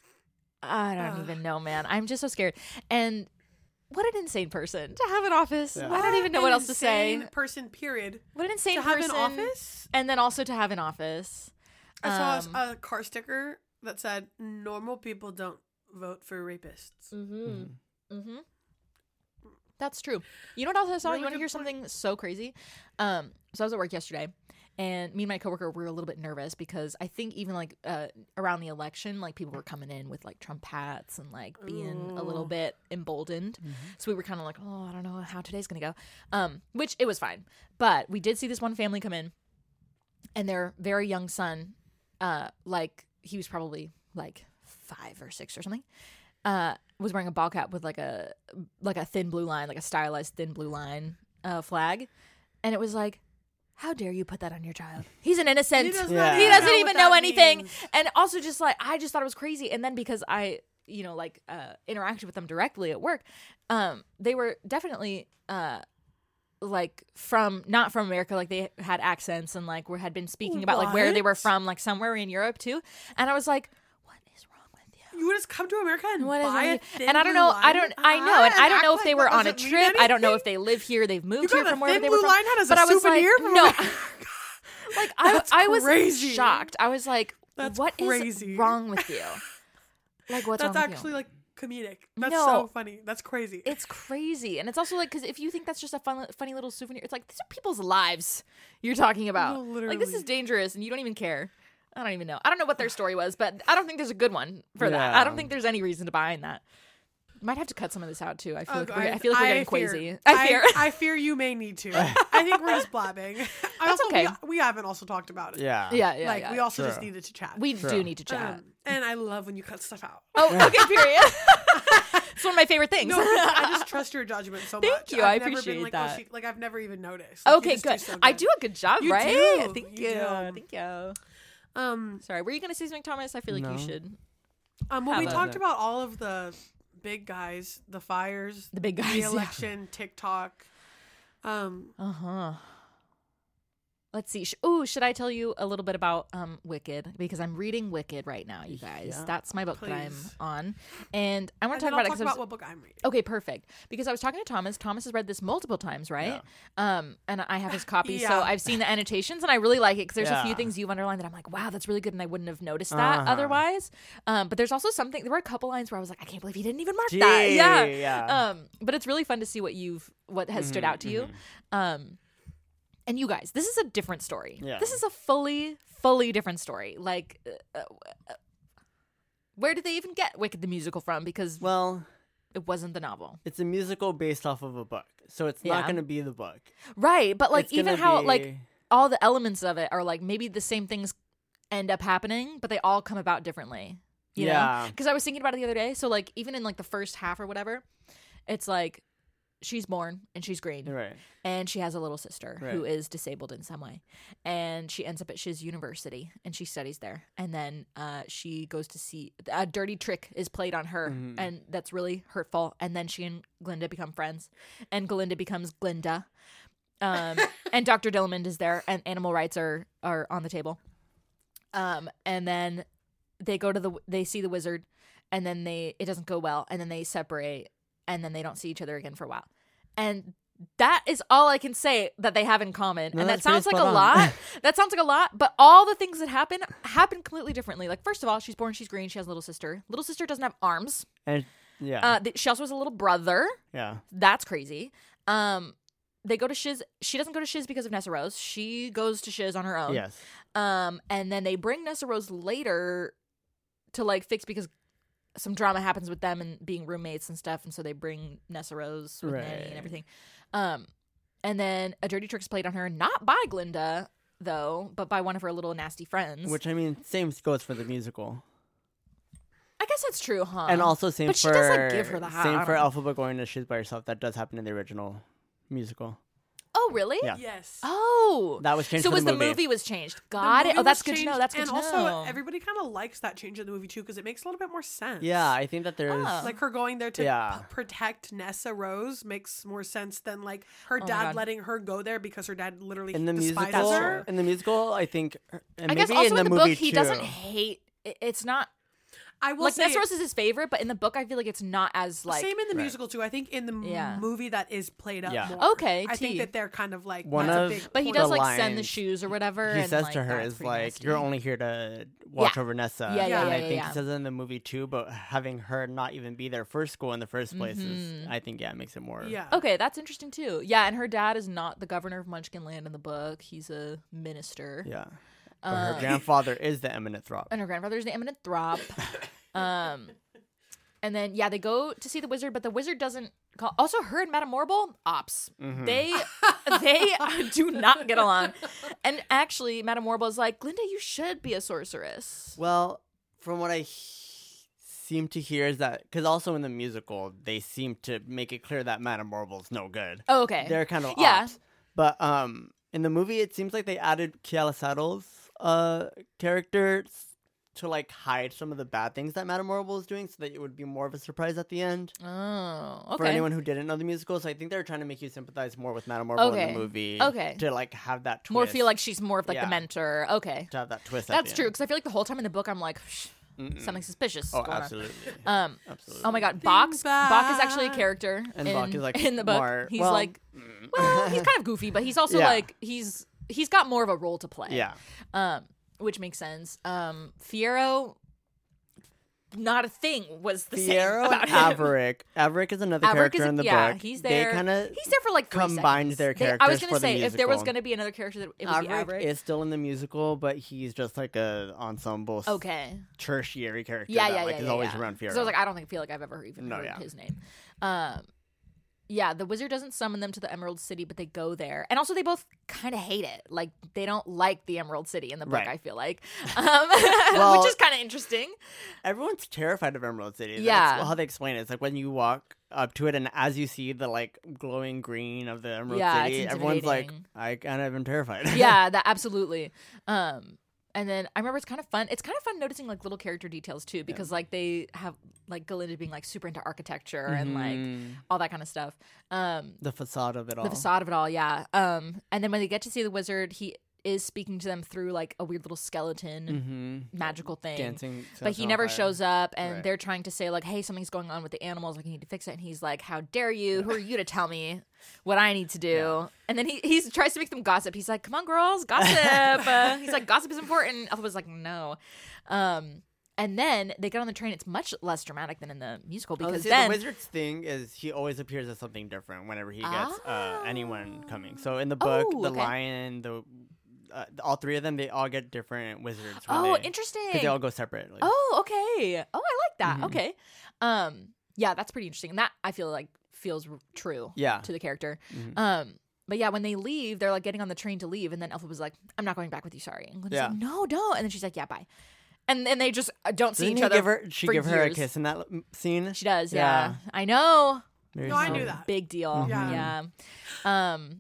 I don't Ugh. even know, man. I'm just so scared. And what an insane person to have an office. Yeah. I don't even know An what else to say. insane person, period. What an insane To have person. an office. And then also to have an office. I saw Um, a, a car sticker that said, "Normal people don't vote for rapists." Mm-hmm. Mm-hmm. That's true. You know what else I saw? Really You want to good hear point. something so crazy? Um, so I was at work yesterday, and me and my coworker were a little bit nervous because I think even like uh, around the election, like people were coming in with like Trump hats and like being a little Ooh. bit emboldened. So we were kind of like, oh, I don't know how today's gonna go. Um, which it was fine, but we did see this one family come in, and their very young son, uh, like he was probably like five or six or something. Uh, was wearing a ball cap with like a like a thin blue line, like a stylized thin blue line uh, flag, and it was like, how dare you put that on your child? He's an innocent. He does Yeah. not He even doesn't know even what know that anything. means. And also just like I just thought it was crazy. And then because I, you know, like uh, interacted with them directly at work, um, they were definitely uh, like from not from America. Like they had accents and like we had been speaking about like where they were What? from, like somewhere in Europe too. And I was like, what is wrong with you? You would just come to America and What is buy wrong a with- thin and I don't blue know. line? I don't. I know, and Ah, I don't know act if they like were that on a doesn't mean trip. I don't know anything. if they live here. They've moved You here got from a wherever thin they were blue from. line hat as but a I was souvenir like, from no. America. Like I, That's I was crazy. shocked. I was like, That's what is crazy. wrong with you? Like what's That's wrong actually with you? like comedic. That's No. so funny. That's crazy. It's crazy, and it's also like because if you think that's just a fun, funny little souvenir, it's like these are people's lives you're talking about. No, Like this is literally. dangerous, and you don't even care. I don't even know. I don't know what their story was, but I don't think there's a good one for that. I Yeah. don't think there's any reason to behind that. Might have to cut some of this out too. I feel Oh, like we're, I feel like we're getting fear- queasy. I fear. I, fear you may need to. I think we're just blabbing. I also, okay. We, we haven't also talked about it. Yeah. yeah, yeah, like yeah. we also just True. needed to chat. we True. do need to chat. Um, and I love when you cut stuff out. Oh, okay, period. It's one of my favorite things. No, 'cause I just trust your judgment so Thank much. you, I've I never appreciate been like, that. Oh, she, like I've never even noticed. Like, you Okay, just do good. so I do a good job, You right? do. Thank You you. do. Thank you. Um, Sorry, were you going to say something, Thomas? I feel like No. you should. um, when How we about talked that? about all of the big guys, the fires, The big guys. the yeah. election, TikTok. Um, Uh huh. Let's see. Sh- oh, should I tell you a little bit about um Wicked? Because I'm reading Wicked right now, you guys. Yeah. That's my book that I'm Please. on, and I want and to talk then I'll about it talk because about what book I'm reading. okay, perfect. Because I was talking to Thomas. Thomas has read this multiple times, right? Um, and I have his copy, so Yeah. I've seen the annotations, and I really like it because there's a few Yeah. things you've underlined that I'm like, wow, that's really good, and I wouldn't have noticed that Uh-huh. otherwise. Um, but there's also something. There were a couple lines where I was like, I can't believe you didn't even mark Gee, that. Yeah. yeah. Um, but it's really fun to see what you've what has stood Mhm, out to you. Um, and you guys, this is a different story. Yeah. This is a fully, fully different story. Like, uh, uh, where did they even get Wicked the musical from? Because Well, it wasn't the novel, it's a musical based off of a book, so it's not Yeah. going to be the book. right? But like, It's even gonna how like be- all the elements of it are like maybe the same things end up happening, but they all come about differently. You Yeah. Because I was thinking about it the other day. So like, even in like the first half or whatever, it's like she's born and she's green. right. And she has a little sister who Right. is disabled in some way. And she ends up at Shiz University and she studies there. And then uh, she goes to see a dirty trick is played on her. Mhm. And that's really hurtful. And then she and Glinda become friends. And Glinda becomes Glinda. Um, and Doctor Dillamond is there. And animal rights are, are on the table. Um, and then they go to the, they see the wizard. And then they, it doesn't go well. And then they separate. And then they don't see each other again for a while. And that is all I can say that they have in common. No, and that that's pretty sounds like a spot on. lot. That sounds like a lot, but all the things that happen happen completely differently. Like, first of all, she's born, she's green, she has a little sister. Little sister doesn't have arms. And yeah. Uh, th- she also has a little brother. yeah. That's crazy. Um, they go to Shiz. She doesn't go to Shiz because of Nessa Rose. She goes to Shiz on her own. Yes. Um, and then they bring Nessa Rose later to like fix because some drama happens with them and being roommates and stuff, and so they bring Nessa Rose with Nanny Right. and everything. Um, and then a dirty trick's played on her, not by Glinda though, but by one of her little nasty friends. Which I mean, same goes for the musical, I guess that's true, huh? and also same but she for does, like, give her the hat. I same don't for know. Elphaba going to Shiz by herself. That does happen in the original musical. oh really? Yeah. Yes. Oh, That was changed. so for was the the movie. movie was changed? The Got it. movie Oh, that's was good to know. changed, That's good and to also, know. everybody kind of likes that change in the movie too because it makes a little bit more sense. Yeah, I think that there's. Oh. Like her going there to Yeah. p- protect Nessa Rose makes more sense than like her Oh my dad God. letting her go there because her dad literally in the despises musical, her. in the musical, I think, and I maybe guess also in the in the movie book he too. doesn't hate. it- It's not. I will like say Nesteros is his favorite, but in the book, I feel like it's not as like. same in the Right. musical too. I think in the Yeah. movie that is played up Yeah. more. Okay, I T. think that they're kind of like One that's a of- big But he point. does the like send the lines shoes or whatever. He and, says like, to her that's is pretty like, nasty. "You're only here to watch Yeah. over Nessa." Yeah, yeah, and yeah, I think yeah. he says it in the movie too. But having her not even be there for school in the first place is, Mhm. I think, yeah, it makes it more. Yeah. Okay, that's interesting too. Yeah, and her dad is not the governor of Munchkin Land in the book. He's a minister. Yeah. But her Um, grandfather is the eminent Throp. and her grandfather's the eminent Throp. um, and then yeah, they go to see the wizard, but the wizard doesn't call. Also, her and Madame Morrible, ops. Mhm. They they do not get along. And actually, Madame Morrible is like, Glinda, you should be a sorceress. Well, from what I he- seem to hear is that because also in the musical they seem to make it clear that Madame Morble's no good. Oh, okay. They're kind of Yeah. ops. But um, in the movie, it seems like they added Kiala Saddle's uh character to like hide some of the bad things that Madame Morrible is doing, so that it would be more of a surprise at the end Oh, okay. for anyone who didn't know the musical. So I think they're trying to make you sympathize more with Madame Morrible in Okay. the movie. Okay. To like have that twist. More feel like she's more of like Yeah. the mentor. Okay. to have that twist. That's at true, the because I feel like the whole time in the book, I'm like, Shh, end. Mm-mm. something suspicious. Oh, going on." absolutely. Um, absolutely. oh my god, Bach. Things Bach is actually a back. character And in, Bach is, like, in the book. more- he's well, like, mm. well, he's kind of goofy, but he's also Yeah. like, he's he's got more of a role to play. Yeah. Um, which makes sense. Um, Fiero, not a thing was the same Fiero and about him. Averick. Averick is another Averick character is- in the yeah, book. he's there. They kind of He's there for like three combined seconds. their They- I was characters gonna for the say if there was musical. gonna be another character, that it would be Averick Averick. is still in the musical, but he's just like a ensemble s- Okay. tertiary character. Yeah, that, yeah, like, yeah. is yeah, always yeah. around 'Cause Fiero. I was like, I don't think feel like I've ever even No, heard yeah. his name. Um, yeah, the wizard doesn't summon them to the Emerald City, but they go there, and also they both kind of hate it. Like they don't like the Emerald City in the book. Right. I feel like, um, Well- which is kind of interesting. Everyone's terrified of Emerald City. Yeah. That's how they explain it. It's like when you walk up to it, and as you see the like glowing green of the Emerald Yeah, City, it's everyone's like, intimidating. I kind of am terrified. Yeah, that absolutely. Um, and then I remember it's kind of fun. It's kind of fun noticing like little character details too, because like they have like Galinda being like super into architecture and like Mhm. all that kind of stuff. Um, the facade of it all. the facade of it all, yeah. Um, and then when they get to see the wizard, he is speaking to them through like a weird little skeleton Mm-hmm. magical thing. Dancing. But he never shows up, and Right. they're trying to say like, "Hey, something's going on with the animals. Like, you need to fix it." And he's like, "How dare you? Who are you to tell me what I need to do?" Yeah. And then he he tries to make them gossip. He's like, "Come on, girls, gossip." uh, he's like, "Gossip is important." Elpha was like, "No." Um, and then they get on the train. It's much less dramatic than in the musical Oh, because see, then the wizard's thing is he always appears as something different whenever he gets uh, anyone coming. So in the book, Oh, the okay. lion, the uh, all three of them, they all get different wizards. when oh, they, interesting. Because they all go separately. Oh, okay. Oh, I like that. Mhm. Okay. Um, yeah, that's pretty interesting. And that I feel like feels r- true Yeah. to the character. Mhm. Um, but yeah, when they leave, they're like getting on the train to leave, and then Elpha was like, "I'm not going back with you, sorry." And Glinda's Yeah. like, "No, don't." And then she's like, "Yeah, bye." And then they just uh, don't see Didn't each he other. give her? She for give her a years. kiss in that l- scene. She does, Yeah. yeah. I know. There's No, I no- knew that. Big deal. Mhm. Yeah. Um.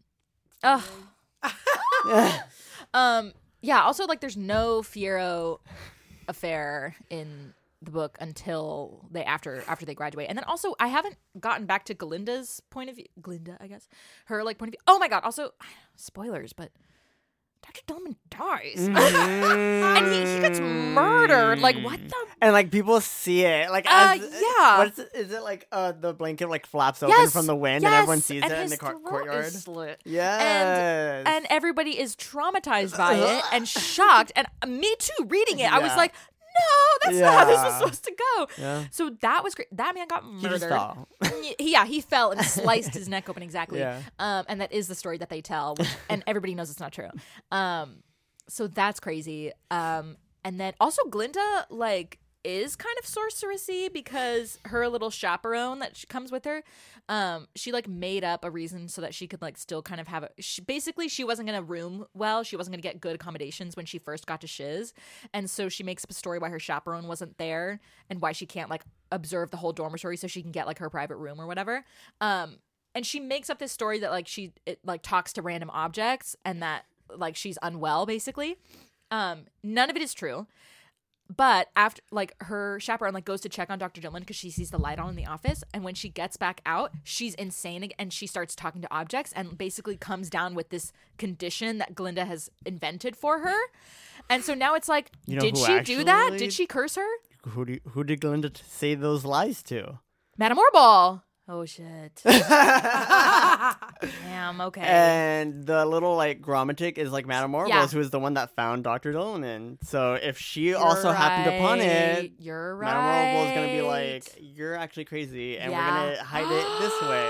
Oh. Um. Yeah. Also, like, there's no Fiero affair in the book until they after after they graduate, and then also I haven't gotten back to Galinda's point of view. Glinda, I guess, her like point of view. Oh my god! Also, spoilers, but Doctor Dolman dies, Mm-hmm. and he, he gets murdered. Like, what the? And like people see it, like Uh, as, yeah. What is it? Is it like uh the blanket like flaps open Yes, from the wind yes, and everyone sees and it in his the cour- throat courtyard? is slit. Yes. And everybody is traumatized by it and shocked. And me too, reading it. I was Yeah. like, no, that's not how this was Yeah. supposed to go. yeah. So that was great. That man got He just murdered. fell. He- yeah, he fell and sliced his neck open exactly. Yeah. Um, and that is the story that they tell, which, and everybody knows it's not true. Um, so that's crazy. Um, and then also Glinda, like, is kind of sorcerousy because her little chaperone that she comes with her, um, she like made up a reason so that she could like still kind of have a. She, basically, she wasn't gonna room well. She wasn't gonna get good accommodations when she first got to Shiz, and so she makes up a story why her chaperone wasn't there and why she can't like observe the whole dormitory so she can get like her private room or whatever. Um, and she makes up this story that like she it like talks to random objects and that like she's unwell basically. Um, none of it is true. But after, like, her chaperone, like, goes to check on Doctor Dillon because she sees the light on in the office. And when she gets back out, she's insane ag- and she starts talking to objects and basically comes down with this condition that Glinda has invented for her. And so now it's like, You know did who she do that? actually- Did she curse her? who do, who did Glinda t- say those lies to? Madame Orball. Oh shit. Damn. Okay. And the little like Grommatic is like Madame Orville, Yeah. who is the one that found Doctor Dillman. So if she You're also happened upon it, right. You're right. Madame Orville is gonna be like, "You're actually crazy, and Yeah. we're gonna hide it this way."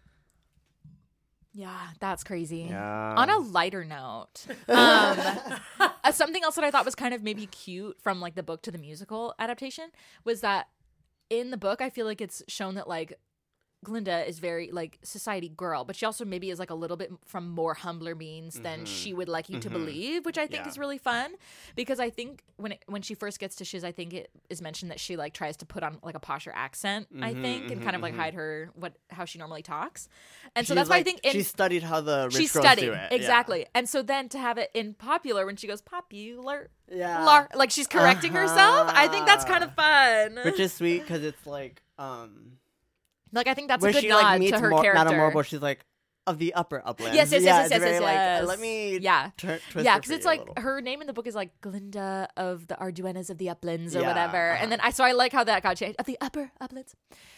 Yeah, that's crazy. Yeah. On a lighter note, um, uh, something else that I thought was kind of maybe cute from like the book to the musical adaptation was that in the book, I feel like it's shown that like Glinda is very like society girl, but she also maybe is like a little bit from more humbler means than Mhm. she would like you to Mhm. believe, which I think Yeah. is really fun because I think when it, when she first gets to Shiz, I think it is mentioned that she like tries to put on like a posher accent, I Mhm, think, and mhm, kind of like mhm. hide her what how she normally talks, and so She's that's why I like- think in, she studied how the rich she girls studied do it. exactly, and so then to have it in popular when she goes popular, Yeah. lar- like she's correcting herself, I think that's kind of fun. Which is sweet because it's like um like I think that's when a good she nod like meets to her Mor- character. Madame Orville, she's like of the upper uplands. Yes, yes, yeah, yes, it's yes, yes, very, yes, like, yes. let me Yeah. tur- twist Yeah, her because it's fate a like little. her name in the book is like Glinda of the Arduenas of the Uplands or Yeah, whatever, uh-huh. and then I so I like how that got changed of the upper uplands.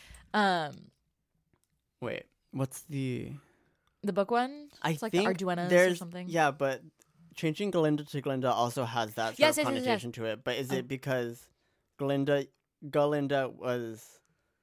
Um, Wait, what's the? the book one, I it's like think the Arduenas there's or something. yeah, but changing Glinda to Glinda also has that sort Yes, of yes, yes, yes. connotation to it. But is Oh. it because Glinda, Galinda was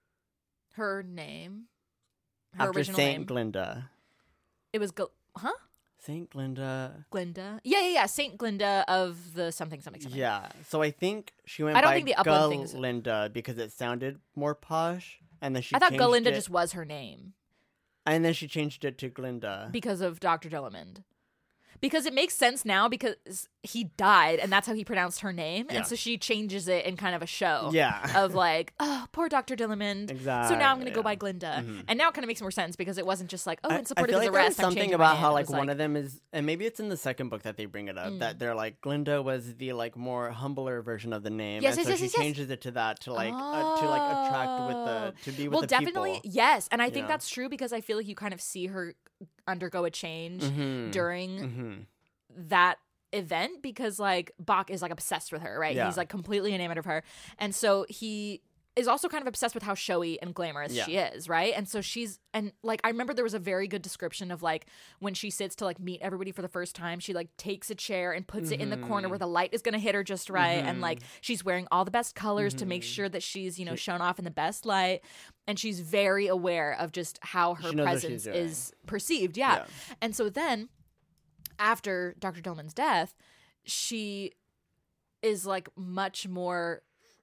Her name, her after original Saint name. Glinda? It was Gl- huh? Saint Glinda. Glinda. Yeah, yeah, yeah. Saint Glinda of the something, something, something. Yeah, so I think she went I don't by think the upland thing's- Galinda because it sounded more posh, and then she I thought changed Galinda it, just was her name and then she changed it to Glinda. because of Doctor Dillamond. Because it makes sense now because he died and that's how he pronounced her name. Yeah. And so she changes it in kind of a show yeah, of like, oh, poor Doctor Dillamond. exactly. So now I'm going to go yeah. by Glinda. Mhm. And now it kind of makes more sense because it wasn't just like, oh, I- in support I feel of his like there was arrest, I'm something changing about my how name. like It was one of them is, and maybe it's in the second book that they bring it up Mm. that they're like Glinda was the like more humbler version of the name, Yes, and yes, so yes, she yes, yes. changes it to that to like uh, to like attract with the to be with well, the definitely, people. yes. And I think know? that's true because I feel like you kind of see her undergo a change Mhm. during Mhm. that event because like Bach is like obsessed with her, right? Yeah. He's like completely enamored of her. And so he is also kind of obsessed with how showy and glamorous Yeah. she is, right? And so she's and like I remember there was a very good description of like when she sits to like meet everybody for the first time, she like takes a chair and puts it in the corner Mhm. where the light is going to hit her just right and Mhm. like she's wearing all the best colors to make Mhm. sure that she's, you know, She- shown off in the best light and she's very aware of just how her She knows what she's presence doing. is perceived. Yeah. And so then after Doctor Dillman's death, she is like much more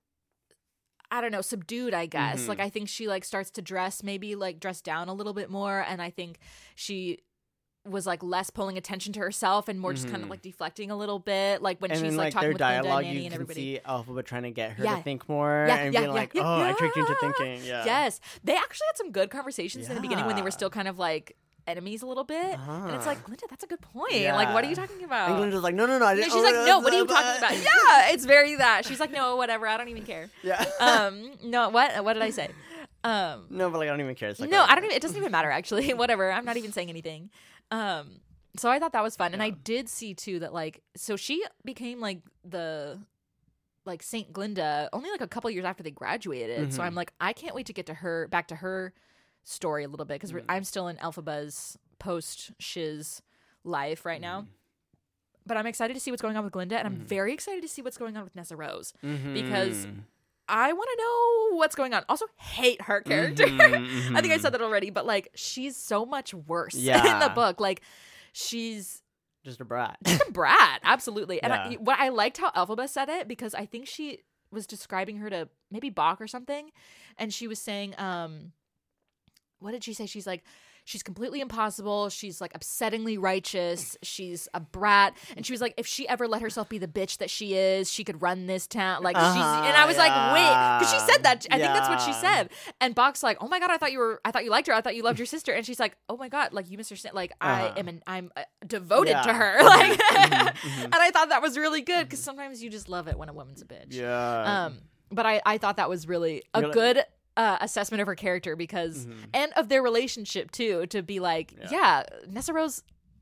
I don't know, subdued, I guess. Mhm. Like I think she like starts to dress maybe like dress down a little bit more and I think she was like less pulling attention to herself and more just kind of Mhm. like deflecting a little bit like when And she's then like, like talking their with Glinda dialogue, and Nanny you and can everybody. see Elphaba trying to get her Yeah. to think more Yeah, and yeah, being yeah, like, yeah, "Oh, I tricked you into yeah. thinking." Yeah. Yes. They actually had some good conversations in the beginning when they were Yeah. still kind of like enemies a little bit. And it's Uh-huh. like, Glinda, that's a good point. Like, what are you Yeah. talking about? And Glinda's like, "No, no, no." I And didn't, she's oh, like, no, no, that's what are you not- talking about? Yeah, it's very that. She's like, no, whatever. I don't even care. Yeah. Um, no, what? What did I say? Um, No, but like I don't even care. It's like, no, oh, I don't even. It doesn't even matter actually. Whatever. I'm not even saying anything. Um, so I thought that was fun, and I Yeah. did see too that like, so she became like the like Saint Glinda only like a couple years after they graduated. So Mhm. I'm like, I can't wait to get to her back to her story a little bit because Mm. I'm still in Elphaba's post Shiz life right now. Mhm. But I'm excited to see what's going on with Glinda, and I'm Mhm. very excited to see what's going on with Nessa Rose. because- Mhm. I want to know what's going on. Also, hate her character. Mhm, I think I mhm. said that already, but like, she's so much worse in the Yeah. book. Like, she's Just a brat. just a brat, absolutely. And I, Yeah. what I liked how Elphaba said it because I think she was describing her to maybe Bach or something, and she was saying, um, what did she say? She's like, she's completely impossible. She's like upsettingly righteous. She's a brat. And she was like, if she ever let herself be the bitch that she is, she could run this town. Like, she's, Uh-huh, and I was like, wait, because she said that. I think that's what she yeah. said. And Bach's like, oh my God, I thought you were, I thought you liked her. I thought you loved your sister. And she's like, oh my God, like you misunderstand. Like, I Uh-huh. am, an, I'm uh, devoted to Yeah. her. Like, Mhm, mhm. and I thought that was really good because sometimes you just love it when a woman's a bitch. Yeah. Um, but I, I thought that was really a You're like- good uh, assessment of her character because, Mhm. and of their relationship too, to be like, yeah, Yeah. Nessa Rose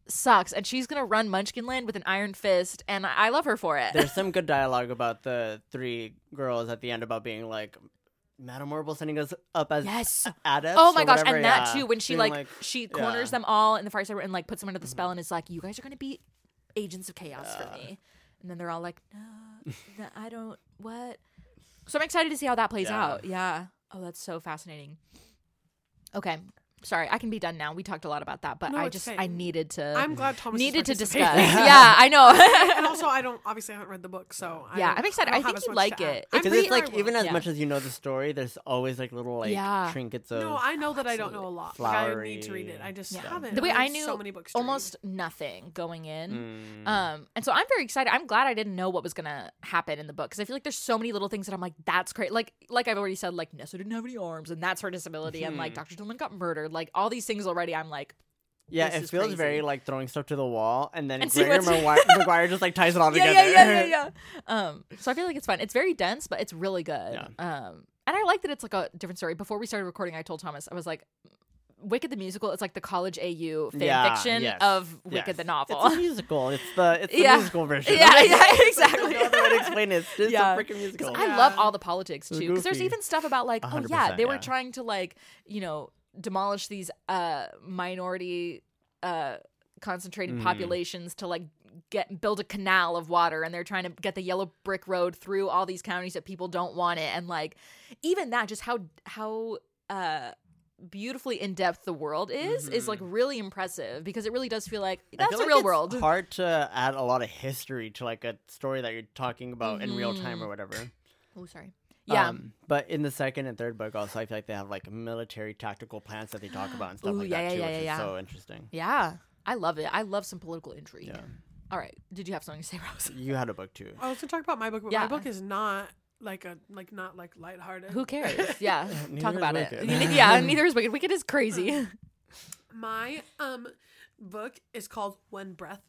sucks, and she's gonna run Munchkinland with an iron fist, and I, I love her for it. There's some good dialogue about the three girls at the end about being like, Madame Orville sending us up as Yes. adepts. Oh my or gosh, whatever, and that yeah. too, when she Being like, she corners yeah. them all in the fireside and like puts them under the spell and is like, you guys are gonna be agents of chaos Yeah. for me. And then they're all like, no, no, I don't, what? So I'm excited to see how that plays Yeah. out. Yeah. Oh, that's so fascinating. Okay. Sorry, I can be done now. We talked a lot about that, but No, I it's just, okay. I needed to, I'm glad Thomas is needed to discuss. participating. Yeah, I know. And also, I don't obviously I haven't read the book, so I Yeah, don't- I'm excited. don't I have think as you'd much like to add. it. I'm It's Because really- it's like sure I will. even as Yeah. much as you know the story, there's always like little like Yeah. trinkets of No, I know that I don't know a Absolutely. lot. Like, I need to read it. I just Yeah. haven't. The way I I have knew so many books to read. almost nothing going in. Mm. Um, and so I'm very excited. I'm glad I didn't know what was gonna happen in the book because I feel like there's so many little things that I'm like, that's great. Like, like I've already said, like Nessa didn't have any arms, and that's her disability, and like Mhm. Doctor Dillman got murdered. Like all these things already. I'm like, yeah, this it is feels crazy. very like throwing stuff to the wall, and then And see Gregor what's- Maguire, Maguire just like ties it all yeah, together. yeah, yeah, yeah, yeah. Um, so I feel like it's fun. It's very dense, but it's really good. Yeah. Um, and I like that it's like a different story. Before we started recording, I told Thomas, I was like, Wicked the musical. It's like the college A U fan Yeah, fiction yes, of Wicked yes. the novel. It's a musical. It's the it's the Yeah. musical version. Yeah, yeah, There's exactly. no other way to explain it. It's Yeah. a freaking musical. I Yeah. love all the politics It's too, because there's goofy. even stuff about like, A oh hundred yeah, percent, they were yeah. trying to like, you know, demolish these uh minority uh concentrated Mhm. populations to like get build a canal of water, and they're trying to get the yellow brick road through all these counties that people don't want it, and like even that, just how how uh beautifully in depth the world is is like really impressive, because it really does feel like I that's feel the like real it's world. hard to add a lot of history to like a story that you're talking about in real time Mhm. or whatever. Oh, sorry. Yeah. Um, but in the second and third book, also, I feel like they have like military tactical plans that they talk about and stuff Ooh, like yeah, that yeah, too, yeah, which yeah, is yeah. so interesting. yeah. I love it. I love some political intrigue. Yeah, All right. Did you have something to say, Rose? you had a book too. I was gonna talk about my book, but Yeah. my book is not like a like not like lighthearted. Who cares? Yeah. Neither Talk is about it. Wicked. Yeah, neither is Wicked. Wicked is crazy. My um book is called When Breath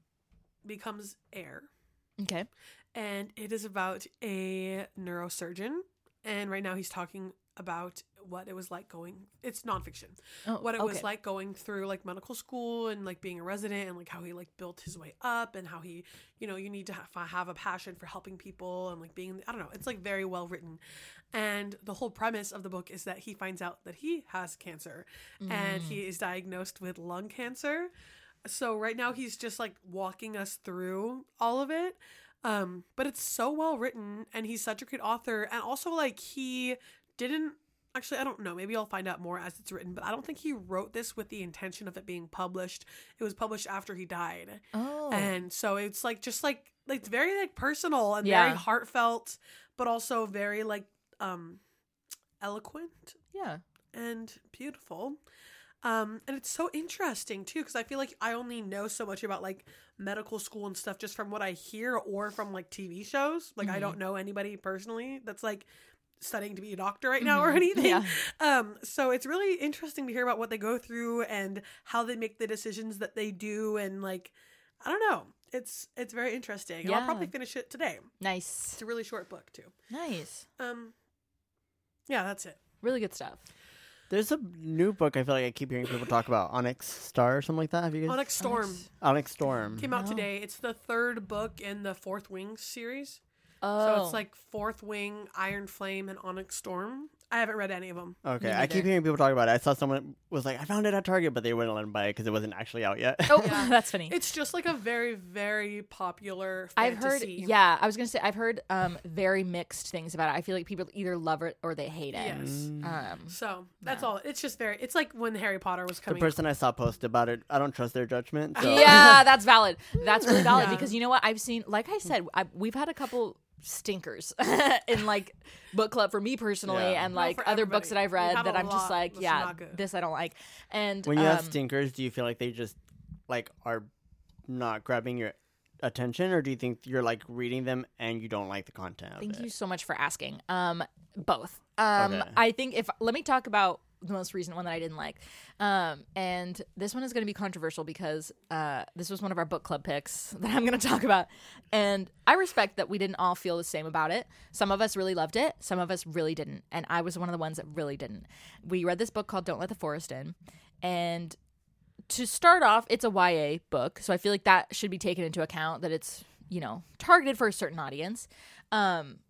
Becomes Air, Okay. and it is about a neurosurgeon. And right now he's talking about what it was like going. It's nonfiction. Oh, What it okay. was like going through like medical school and like being a resident, and like how he like built his way up, and how he, you know, you need to have, have a passion for helping people and like being, I don't know, it's like very well written. And the whole premise of the book is that he finds out that he has cancer, and he is diagnosed with lung cancer. So right now he's just like walking us through all of it. Um, but it's so well written, and he's such a great author. And also like he didn't actually, I don't know, maybe I'll find out more as it's written, but I don't think he wrote this with the intention of it being published. It was published after he died. Oh. And so it's like just like like it's very like personal and Yeah. very heartfelt, but also very like um eloquent yeah. and beautiful. Um, and it's so interesting too, because I feel like I only know so much about like medical school and stuff just from what I hear or from like T V shows. Like I Mhm. don't know anybody personally that's like studying to be a doctor right now or Mhm. anything. Yeah. Um, so it's really interesting to hear about what they go through and how they make the decisions that they do, and like I don't know. It's it's very interesting. And I'll Yeah. probably finish it today. Nice. It's a really short book too. Nice. Um, yeah, that's it. Really good stuff. There's a new book I feel like I keep hearing people talk about, Onyx Star or something like that. Have you guys? Onyx Storm Nice. Onyx Storm. came out No. today. It's the third book in the Fourth Wing series. Oh. So it's like Fourth Wing, Iron Flame, and Onyx Storm. I haven't read any of them. Okay, Me I keep neither. hearing people talk about it. I saw someone was like, I found it at Target, but they wouldn't let him buy it because it wasn't actually out yet. Oh, Yeah. that's funny. It's just like a very, very popular I've heard, fantasy. yeah, I was gonna say I've heard um very mixed things about it. I feel like people either love it or they hate it. Yes. Mm. Um, So that's Yeah. all. It's just very. It's like when Harry Potter was The coming. person I saw post about it, I don't trust their judgment. So. yeah, that's valid. That's really valid Yeah. because you know what I've seen. Like I said, I, we've had a couple stinkers in like book club for me personally, Yeah. and Well, like for other books that everybody. I've We've read had that a I'm just lot like, that's yeah, not good. this I don't like. And When you have um, stinkers, do you feel like they just like are not grabbing your attention, or do you think you're like reading them and you don't like the content of Thank it? you so much for asking. Um, both. Um, Okay. I think if let me talk about the most recent one that I didn't like. Um, and this one is going to be controversial because uh, this was one of our book club picks that I'm going to talk about. And I respect that we didn't all feel the same about it. Some of us really loved it. Some of us really didn't. And I was one of the ones that really didn't. We read this book called Don't Let the Forest In. And to start off, it's a Y A book, so I feel like that should be taken into account, that it's, you know, targeted for a certain audience. Um,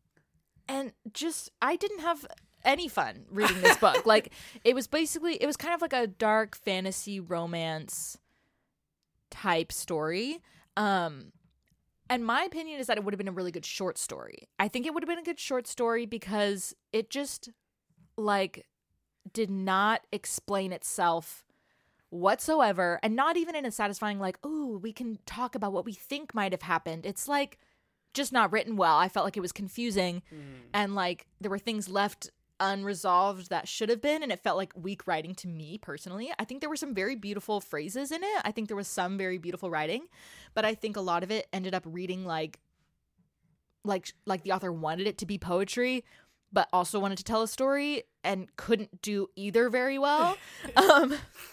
and just, I didn't have any fun reading this book. Like, it was basically, it was kind of like a dark fantasy romance type story. Um, and my opinion is that it would have been a really good short story. I think it would have been a good short story because it just, like, did not explain itself whatsoever, and not even in a satisfying, like, oh, we can talk about what we think might have happened. It's like just not written well. I felt like it was confusing, mm. and like there were things left unresolved that should have been, and it felt like weak writing to me personally. I think there were some very beautiful phrases in it. I think there was some very beautiful writing, but I think a lot of it ended up reading like like like the author wanted it to be poetry, but also wanted to tell a story and couldn't do either very well. um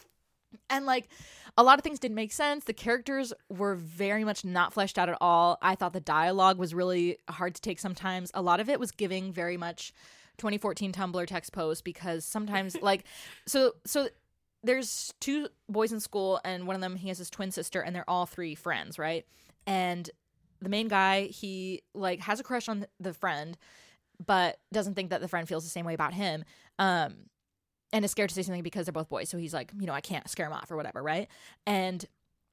And, like, a lot of things didn't make sense. The characters were very much not fleshed out at all. I thought the dialogue was really hard to take sometimes. A lot of it was giving very much twenty fourteen Tumblr text post, because sometimes, like, so so there's two boys in school, and one of them, he has his twin sister, and they're all three friends, right? And the main guy, he, like, has a crush on the friend, but doesn't think that the friend feels the same way about him. Um And is scared to say something because they're both boys. So he's like, you know, I can't scare him off or whatever, right? And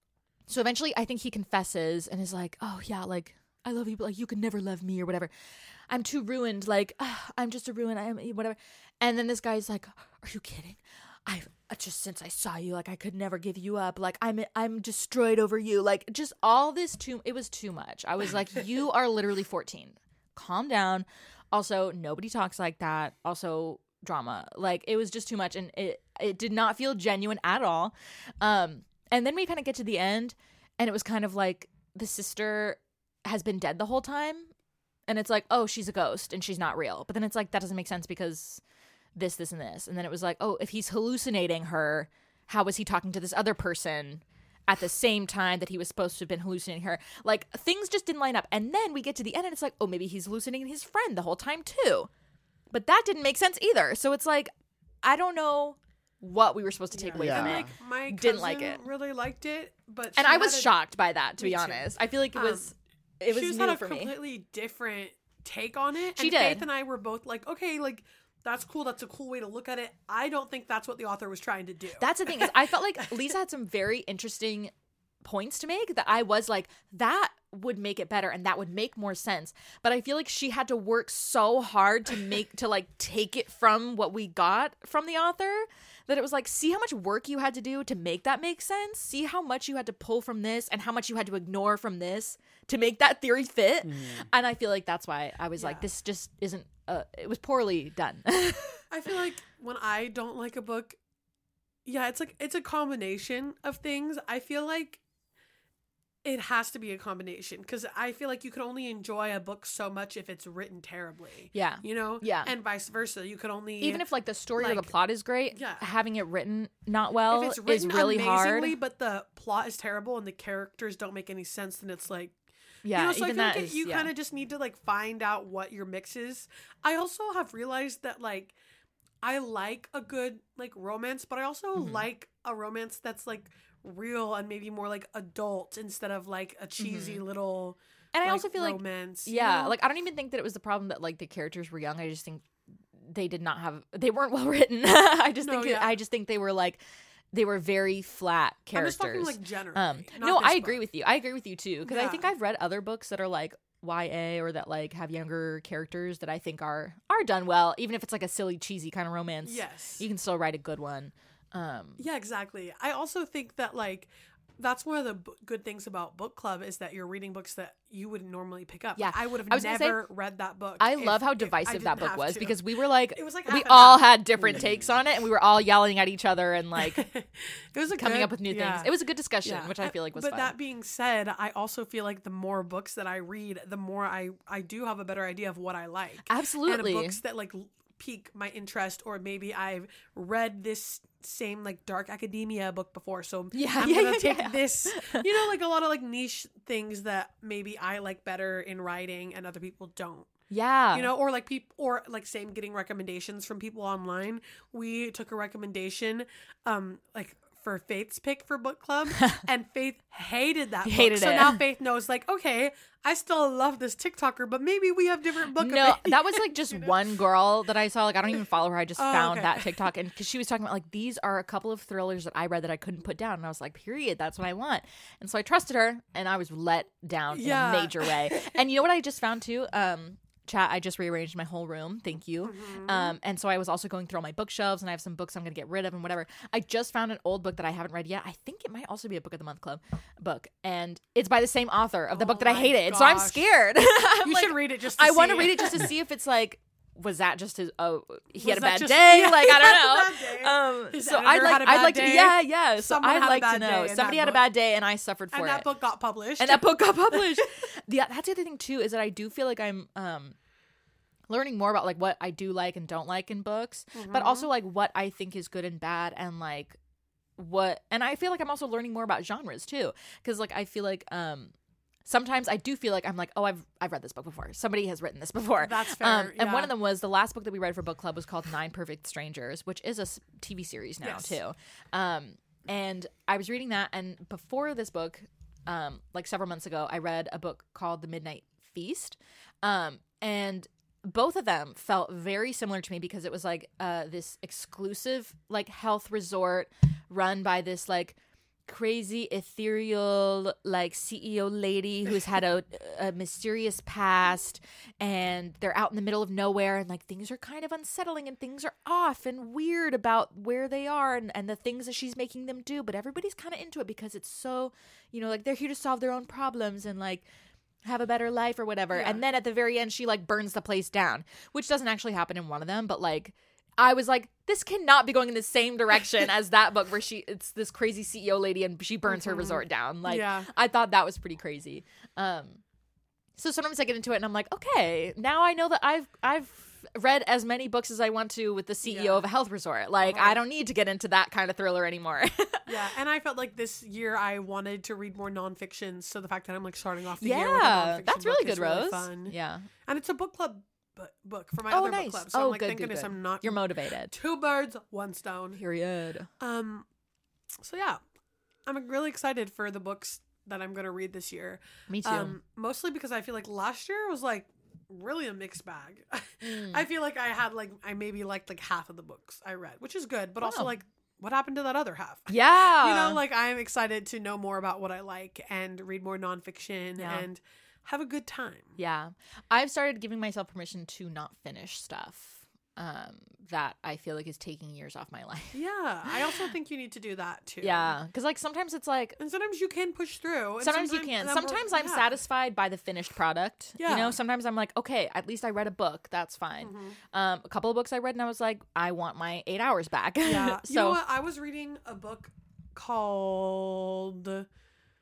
so eventually I think he confesses and is like, oh, yeah, like, I love you, but, like, you could never love me or whatever. I'm too ruined. Like, ah, I'm just a ruin. I'm whatever. And then this guy's like, are you kidding? I've just, since I saw you, like, I could never give you up. Like, I'm I'm destroyed over you. Like, just all this too, it was too much. I was like, you are literally fourteen. Calm down. Also, nobody talks like that. Also, drama. Like, it was just too much, and it it did not feel genuine at all. Um and then we kind of get to the end, and it was kind of like the sister has been dead the whole time, and it's like, oh, she's a ghost and she's not real. But then it's like, that doesn't make sense because this this and this. And then it was like, oh, if he's hallucinating her, how was he talking to this other person at the same time that he was supposed to have been hallucinating her? Like, things just didn't line up. And then we get to the end, and it's like, oh, maybe he's hallucinating his friend the whole time too. But that didn't make sense either. So it's like, I don't know what we were supposed to take yeah. away yeah. from it. Like, my cousin didn't like it. Really liked it, but and I was a, shocked by that, to be too. honest. I feel like it was um, it was she new had a for me. completely different take on it. She and did. Faith and I were both like, okay, like, that's cool. That's a cool way to look at it. I don't think that's what the author was trying to do. That's the thing, is I felt like Lisa had some very interesting points to make that I was like, that would make it better and that would make more sense. But I feel like she had to work so hard to make to like take it from what we got from the author, that it was like, see how much work you had to do to make that make sense, see how much you had to pull from this and how much you had to ignore from this to make that theory fit. Mm. And I feel like that's why I was yeah. like, this just isn't uh, it was poorly done. I feel like when I don't like a book, yeah, it's like it's a combination of things. I feel like it has to be a combination, because I feel like you can only enjoy a book so much if it's written terribly. Yeah. You know? Yeah. And vice versa. You can only... Even if, like, the story like, or the plot is great, yeah. having it written not well if it's written is really hard. But the plot is terrible and the characters don't make any sense, then it's like... Yeah, you know, so even I feel that like is, you yeah. kind of just need to, like, find out what your mix is. I also have realized that, like, I like a good, like, romance, but I also mm-hmm. like a romance that's, like, real and maybe more like adult instead of like a cheesy mm-hmm. little and like, I also feel romance, like yeah you know? Like, I don't even think that it was the problem that like the characters were young. I just think they did not have they weren't well written. I just no, think yeah. it, I just think they were like they were very flat characters. I'm just talking like generally. Um, no, I agree book. with you. I agree with you too, because yeah. I think I've read other books that are like Y A or that like have younger characters that I think are are done well, even if it's like a silly cheesy kind of romance. Yes, you can still write a good one. Um, yeah, exactly. I also think that like that's one of the b- good things about book club is that you're reading books that you wouldn't normally pick up. Yeah, like, I would I have never say, read that book. I if, love how divisive that book was, to. because we were like, it was like we and all half. had different takes on it, and we were all yelling at each other and like it was a coming good, up with new yeah. things. It was a good discussion, yeah. which I feel like was but fun. That being said, I also feel like the more books that I read, the more I I do have a better idea of what I like. Absolutely. And books that like pique my interest, or maybe I've read this same like dark academia book before, so yeah, I'm yeah, gonna yeah, take yeah. this, you know, like a lot of like niche things that maybe I like better in writing and other people don't. Yeah. You know, or like people, or like same getting recommendations from people online. We took a recommendation, um, like for Faith's pick for book club, and Faith hated that book. Hated so it. now Faith knows, like, okay, I still love this TikToker, but maybe we have different book No, opinions, that was like just you know? one girl that I saw. Like, I don't even follow her. I just Oh, found okay. that TikTok, and because she was talking about like these are a couple of thrillers that I read that I couldn't put down, and I was like, period, that's what I want. And so I trusted her, and I was let down Yeah. in a major way. And you know what I just found too? Um, chat, I just rearranged my whole room. Thank you. Mm-hmm. Um, and so I was also going through all my bookshelves, and I have some books I'm gonna get rid of and whatever. I just found an old book that I haven't read yet. I think it might also be a book of the month club book, and it's by the same author of the Oh book that I my hated. So I'm gosh. scared. I'm You like, should read it just to I see want to read it just to see if it's like, was that just his? Oh, he Was had a that bad just- day. yeah, like he I had a don't bad know. Um, His so I'd editor like, had a I'd bad like to, day. yeah, yeah. So Someone I'd had a like to bad day know. in Somebody that had a book. bad day, and I suffered for And it. that book got published. and that book got published. Yeah, that's the other thing too, is that I do feel like I'm um learning more about like what I do like and don't like in books, but also like what I think is good and bad, and like what, and I feel like I'm also learning more about genres too, because like I feel like um sometimes I do feel like I'm like, oh, I've I've read this book before. Somebody has written this before. That's fair, Um, and yeah. one of them was the last book that we read for book club was called Nine Perfect Strangers, which is a s- T V series now Yes. too. Um, and I was reading that, and before this book, um, like several months ago, I read a book called The Midnight Feast, um, and both of them felt very similar to me because it was like uh, this exclusive like health resort run by this like crazy ethereal like C E O lady who's had a, a mysterious past, and they're out in the middle of nowhere, and like things are kind of unsettling and things are off and weird about where they are, and, and the things that she's making them do, but everybody's kind of into it because it's so, you know, like they're here to solve their own problems and like have a better life or whatever. Yeah. And then at the very end she like burns the place down, which doesn't actually happen in one of them, but like I was like, this cannot be going in the same direction as that book where she it's this crazy C E O lady and she burns her resort down. Like Yeah. I thought that was pretty crazy. Um so sometimes I get into it and I'm like, okay, now I know that I've I've read as many books as I want to with the C E O Yeah. of a health resort. Like Uh-huh. I don't need to get into that kind of thriller anymore. Yeah, and I felt like this year I wanted to read more nonfiction, so the fact that I'm like starting off the year with a yeah, nonfiction that's book really is good, really Rose. fun. Yeah. And it's a book club bu- book for my Oh, other nice. book club. So Oh, I'm like, good, thank good, goodness good. I'm not You're motivated. two birds, one stone. Period. Um, so yeah, I'm really excited for the books that I'm gonna read this year. Me too. Um, mostly because I feel like last year was like really a mixed bag. Mm. I feel like I had like I maybe liked like half of the books I read, which is good, but also Wow. like what happened to that other half? yeah. You know, like I'm excited to know more about what I like and read more nonfiction Yeah. and have a good time. Yeah. I've started giving myself permission to not finish stuff um, that I feel like is taking years off my life. Yeah, I also think you need to do that too. Yeah. Because, like, sometimes it's like, And sometimes you can push through. and sometimes you can. and I'm- Sometimes I'm yeah. satisfied by the finished product. Yeah. You know, sometimes I'm like, okay, at least I read a book. That's fine. Mhm. Um, a couple of books I read and I was like, I want my eight hours back. Yeah. so, You know what? I was reading a book called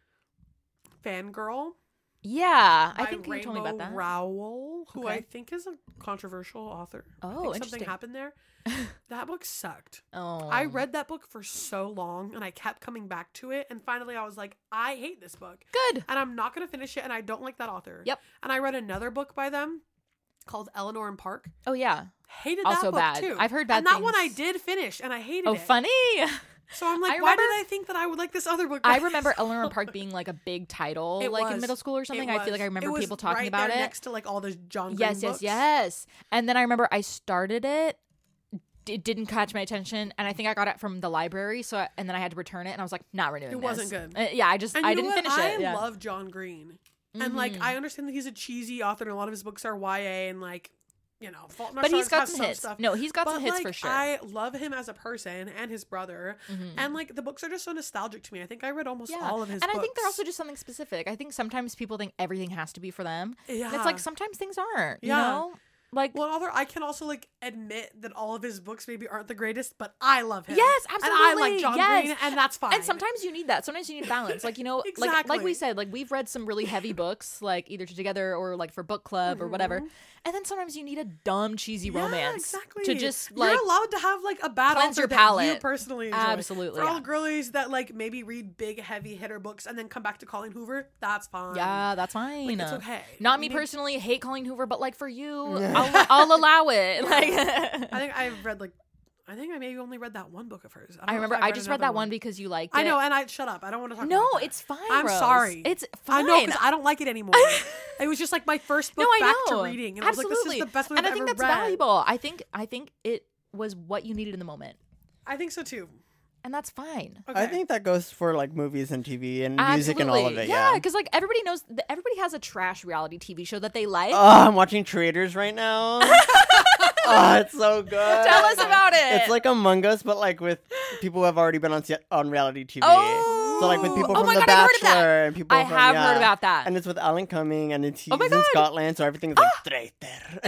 Fangirl. yeah. I by think you told me about Rainbow that. Rowell, who Okay. I think is a controversial author. I Oh, think interesting. something happened there. That book sucked. Oh. I read that book for so long and I kept coming back to it, and finally I was like, I hate this book. Good. And I'm not going to finish it, and I don't like that author. Yep. And I read another book by them called Eleanor and Park. Oh, yeah. Hated Also that book bad. too. I've heard bad And that one I things. did finish, and I hated Oh, it. funny. So I'm like, I why remember- did I think that I would like this other book? I remember Eleanor Park being like a big title, It like in was. middle school or It something. I feel like I was. remember It was people talking right about there it. next to like all the John Green Yes, yes, books. yes. And then I remember I started it. It didn't catch my attention, and I think I got it from the library. So, I, and then I had to return it, and I was like, not renewing. It this. wasn't good. Uh, yeah, I just And I you know didn't what? finish I it. Yeah. love John Green. And like Mhm. I understand that he's a cheesy author and a lot of his books are Y A and like, you know, Fault in Our But he's Stars got has some some hits. stuff. No, he's got But some hits like, for sure. I love him as a person and his brother. Mhm. And like the books are just so nostalgic to me. I think I read almost Yeah. all of his and books. I think they're also just something specific. I think sometimes people think everything has to be for them. yeah. And it's like sometimes things aren't. You Yeah. know, like well, although I can also like admit that all of his books maybe aren't the greatest, but I love him. yes, And absolutely. I like John yes. Green, and that's fine. And sometimes you need that. Sometimes you need balance. Like, you know, like like Exactly. we said, like we've read some really heavy books, like either together or like for book club or whatever. Mhm. And then sometimes you need a dumb, cheesy Yeah, romance exactly. to just like you're allowed to have like a bad cleanse author your that palate. you personally enjoy. Absolutely, For all yeah. girlies that like maybe read big heavy hitter books and then come back to Colleen Hoover, that's fine. yeah, that's fine. Like, it's okay. Not me You need- personally. Hate Colleen Hoover, but like for you, I'll, I'll allow it. Like, I think I've read like I think I maybe only read that one book of hers. I, don't I know if remember I've I just read another that one because you liked it. I know, and I shut up. I don't want to talk No, about that. it's fine. I'm Rose. sorry. It's I fine. know because I don't like it anymore. It was just like my first book No, I back know. to reading, and Absolutely. I was like, "This is the best book and I've I think ever that's read." valuable. I think I think it was what you needed in the moment, I think so too. and that's fine. Okay. I think that goes for like movies and T V and music and all of it. Yeah, Yeah. because like everybody knows, that everybody has a trash reality T V show that they like. Oh, I'm watching Traitors right now. Oh, it's so good. Tell us about it. It's like Among Us, but like with people who have already been on se- on reality T V. Oh. So like with people Oh from my The God, I've heard of that. Bachelor and people I from, have yeah. heard about that. And it's with Alan Cumming and it's, he's Oh my in God. Scotland, so everything's like traitor.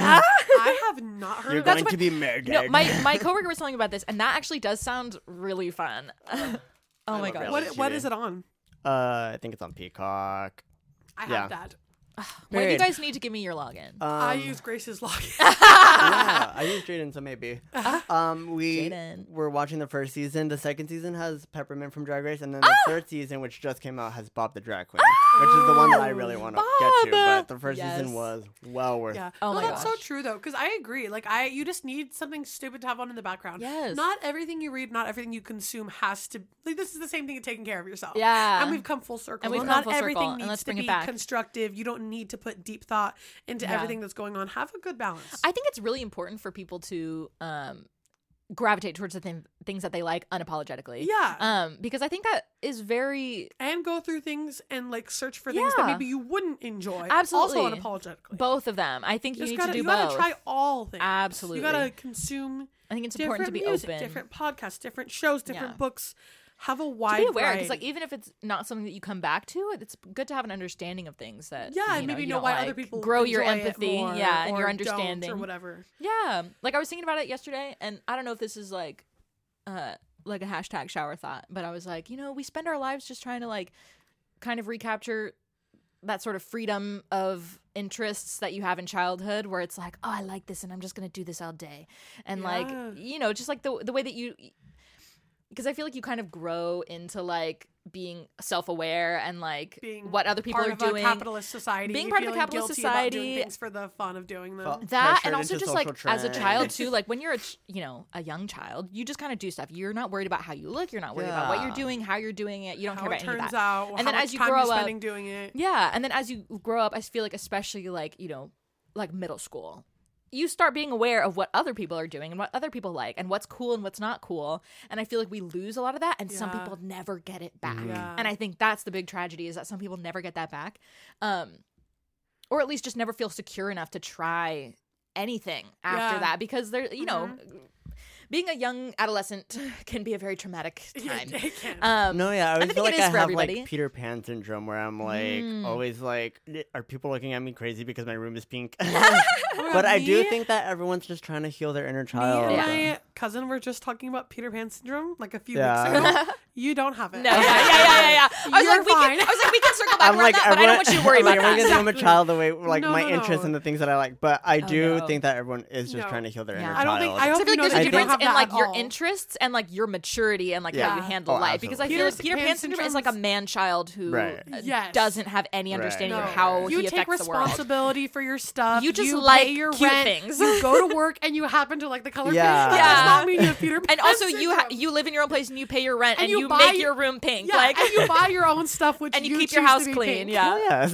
I have not heard You're of that. going to be murdered. no, my my coworker was telling me about this, and that actually does sound really fun. oh my love god! reality. What, what T V. is it on? Uh, I think it's on Peacock. I have Yeah. that. When do you Period. guys need to give me your login? Um, I use Grace's login. yeah, I use Jaden, so maybe. Um, we Jaden. were watching the first season. The second season has Peppermint from Drag Race, and then the third season, which just came out, has Bob the Drag Queen, which is the one that I really want to get to. Bob! But the first Yes. season was well worth. Yeah. Oh no, my that's so gosh. true though, because I agree. Like I, you just need something stupid to have on in the background. Yes. Not everything you read, not everything you consume has to. Like this is the same thing as taking care of yourself. Yeah. And we've come full circle. And we've Well, come not full circle, everything and needs let's to bring it be back. constructive. You don't need to put deep thought into Yeah. everything that's going on. Have a good balance. I think it's really important for people to um, gravitate towards the thing, things that they like unapologetically. Yeah. Um, because I think that is very and go through things and like search for things that Yeah. maybe you wouldn't enjoy. Absolutely. Also unapologetically. both of them. I think you Just need gotta, to do you gotta both. try all things. Absolutely. You gotta consume I think it's different important to be music, open. different podcasts, different shows, different Yeah. books. Have a to wide be aware, because variety. like even if it's not something that you come back to, it's good to have an understanding of things that Yeah, you and maybe you know don't why like. other people grow your enjoy it empathy, more yeah, and or your don't understanding or whatever. Yeah, like I was thinking about it yesterday, and I don't know if this is like, uh, like a hashtag shower thought, but I was like, you know, we spend our lives just trying to like, kind of recapture that sort of freedom of interests that you have in childhood, where it's like, oh, I like this, and I'm just gonna do this all day, and Yeah. like, you know, just like the the way that you. Because I feel like you kind of grow into like being self-aware and like Being what other people part are of doing. a capitalist society, Being part of a feeling capitalist guilty about doing society. things for the fun of doing them. Well, That pressured and also into just like social as a trends. child too, like when you're a ch- you know a young child, you just kind of do stuff. You're not worried about how you look. You're not worried about what you're Yeah. doing, how you're doing it. You don't how care it about any of turns that. out, And how then much as you time grow you're up- spending doing it. Yeah, and then as you grow up, I feel like especially like you know like middle school, you start being aware of what other people are doing and what other people like and what's cool and what's not cool. And I feel like we lose a lot of that, and some Yeah. people never get it back. Yeah. And I think that's the big tragedy, is that some people never get that back, um, or at least just never feel secure enough to try anything after Yeah. that, because they're you know Mhm. being a young adolescent can be a very traumatic time. it can. Um, No, yeah, I always think feel it like is I for have everybody. like Peter Pan syndrome, where I'm like Mm. always like, are people looking at me crazy because my room is pink? Oh my but God, I do me- think that everyone's just trying to heal their inner Me child. and Yeah. my cousin were just talking about Peter Pan syndrome like a few Yeah. weeks ago. You don't have it. No, yeah, yeah, yeah, yeah, yeah. I was You're like, we can, fine. I was like, we can circle back I'm around like, that, but I don't want you to worry I'm like, about everyone that. gets I'm a Exactly. child away, like No, my no, interests no. and the things that I like. But I Oh, do no. think that everyone is just No. trying to heal their Yeah. inner I don't child. think- I So I hope feel you like know there's that a you don't difference have in that like at your all. interests and like your maturity and like Yeah. how you handle Oh, life. Because I absolutely. feel like Peter's- Peter Pan Pan syndrome is syndrome's- like a man child who Right. uh, Yes. doesn't have any Right. understanding No. of how you he take affects the world. responsibility for your stuff. You just you like pay your cute rent. things. You go to work and you happen to like the color Yeah. pink. That Yeah. does not mean you have Peter Pan And also, you ha- syndrome. you live in your own place and you pay your rent and, And you you, buy make your- your room pink, Yeah, like and you buy your own stuff, which and you you keep your choose house to be clean. pink. Yeah. Yes.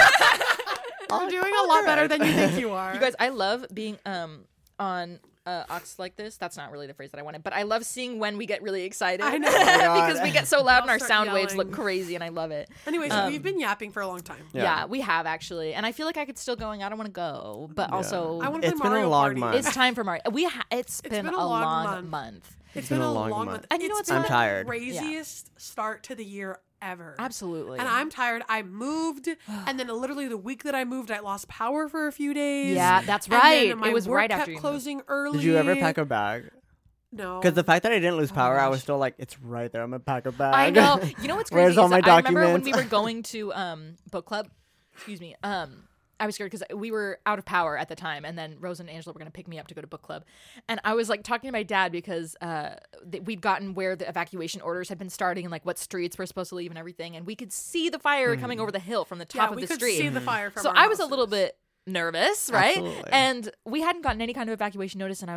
You're doing a lot better than you think you are. You guys, I love being um on uh, Ox like this. That's not really the phrase that I wanted, but I love seeing when we get really excited. I know. Oh my God. because we get so loud and I'll our start sound waves yelling. look crazy, and I love it. Anyway, so Um, we've been yapping for a long time. Yeah. Yeah. we have actually, and I feel like I could still going. I don't want to go, but Yeah. also I want to play It's been a Mario long Party. month. it's time for Mario. We ha- it's been, been a a long long month. month. It's been been a a long long month. month. And you know It's what's been I'm the tired. craziest start to the year ever. Absolutely, And I'm tired. I moved, and then literally the week that I moved, I lost power for a few days. Yeah, that's And then right. my It was work right kept after you moved. closing early. Did you ever pack a bag? No. Because the fact that I didn't lose Oh power, my I gosh. was still like, it's right there. I'm gonna pack a bag. I know. You know what's crazy? Where's all is my I remember when we documents? were going to um book club. Excuse me. Um, I was scared because we were out of power at the time, and then Rose and Angela were going to pick me up to go to book club, and I was like talking to my dad because uh th- we'd gotten where the evacuation orders had been starting and like what streets we're supposed to leave and everything, and we could see the fire coming over the hill from the yeah, top of we the could street. see the fire from So our I was a little houses. bit nervous, right? Absolutely. And we hadn't gotten any kind of evacuation notice, and I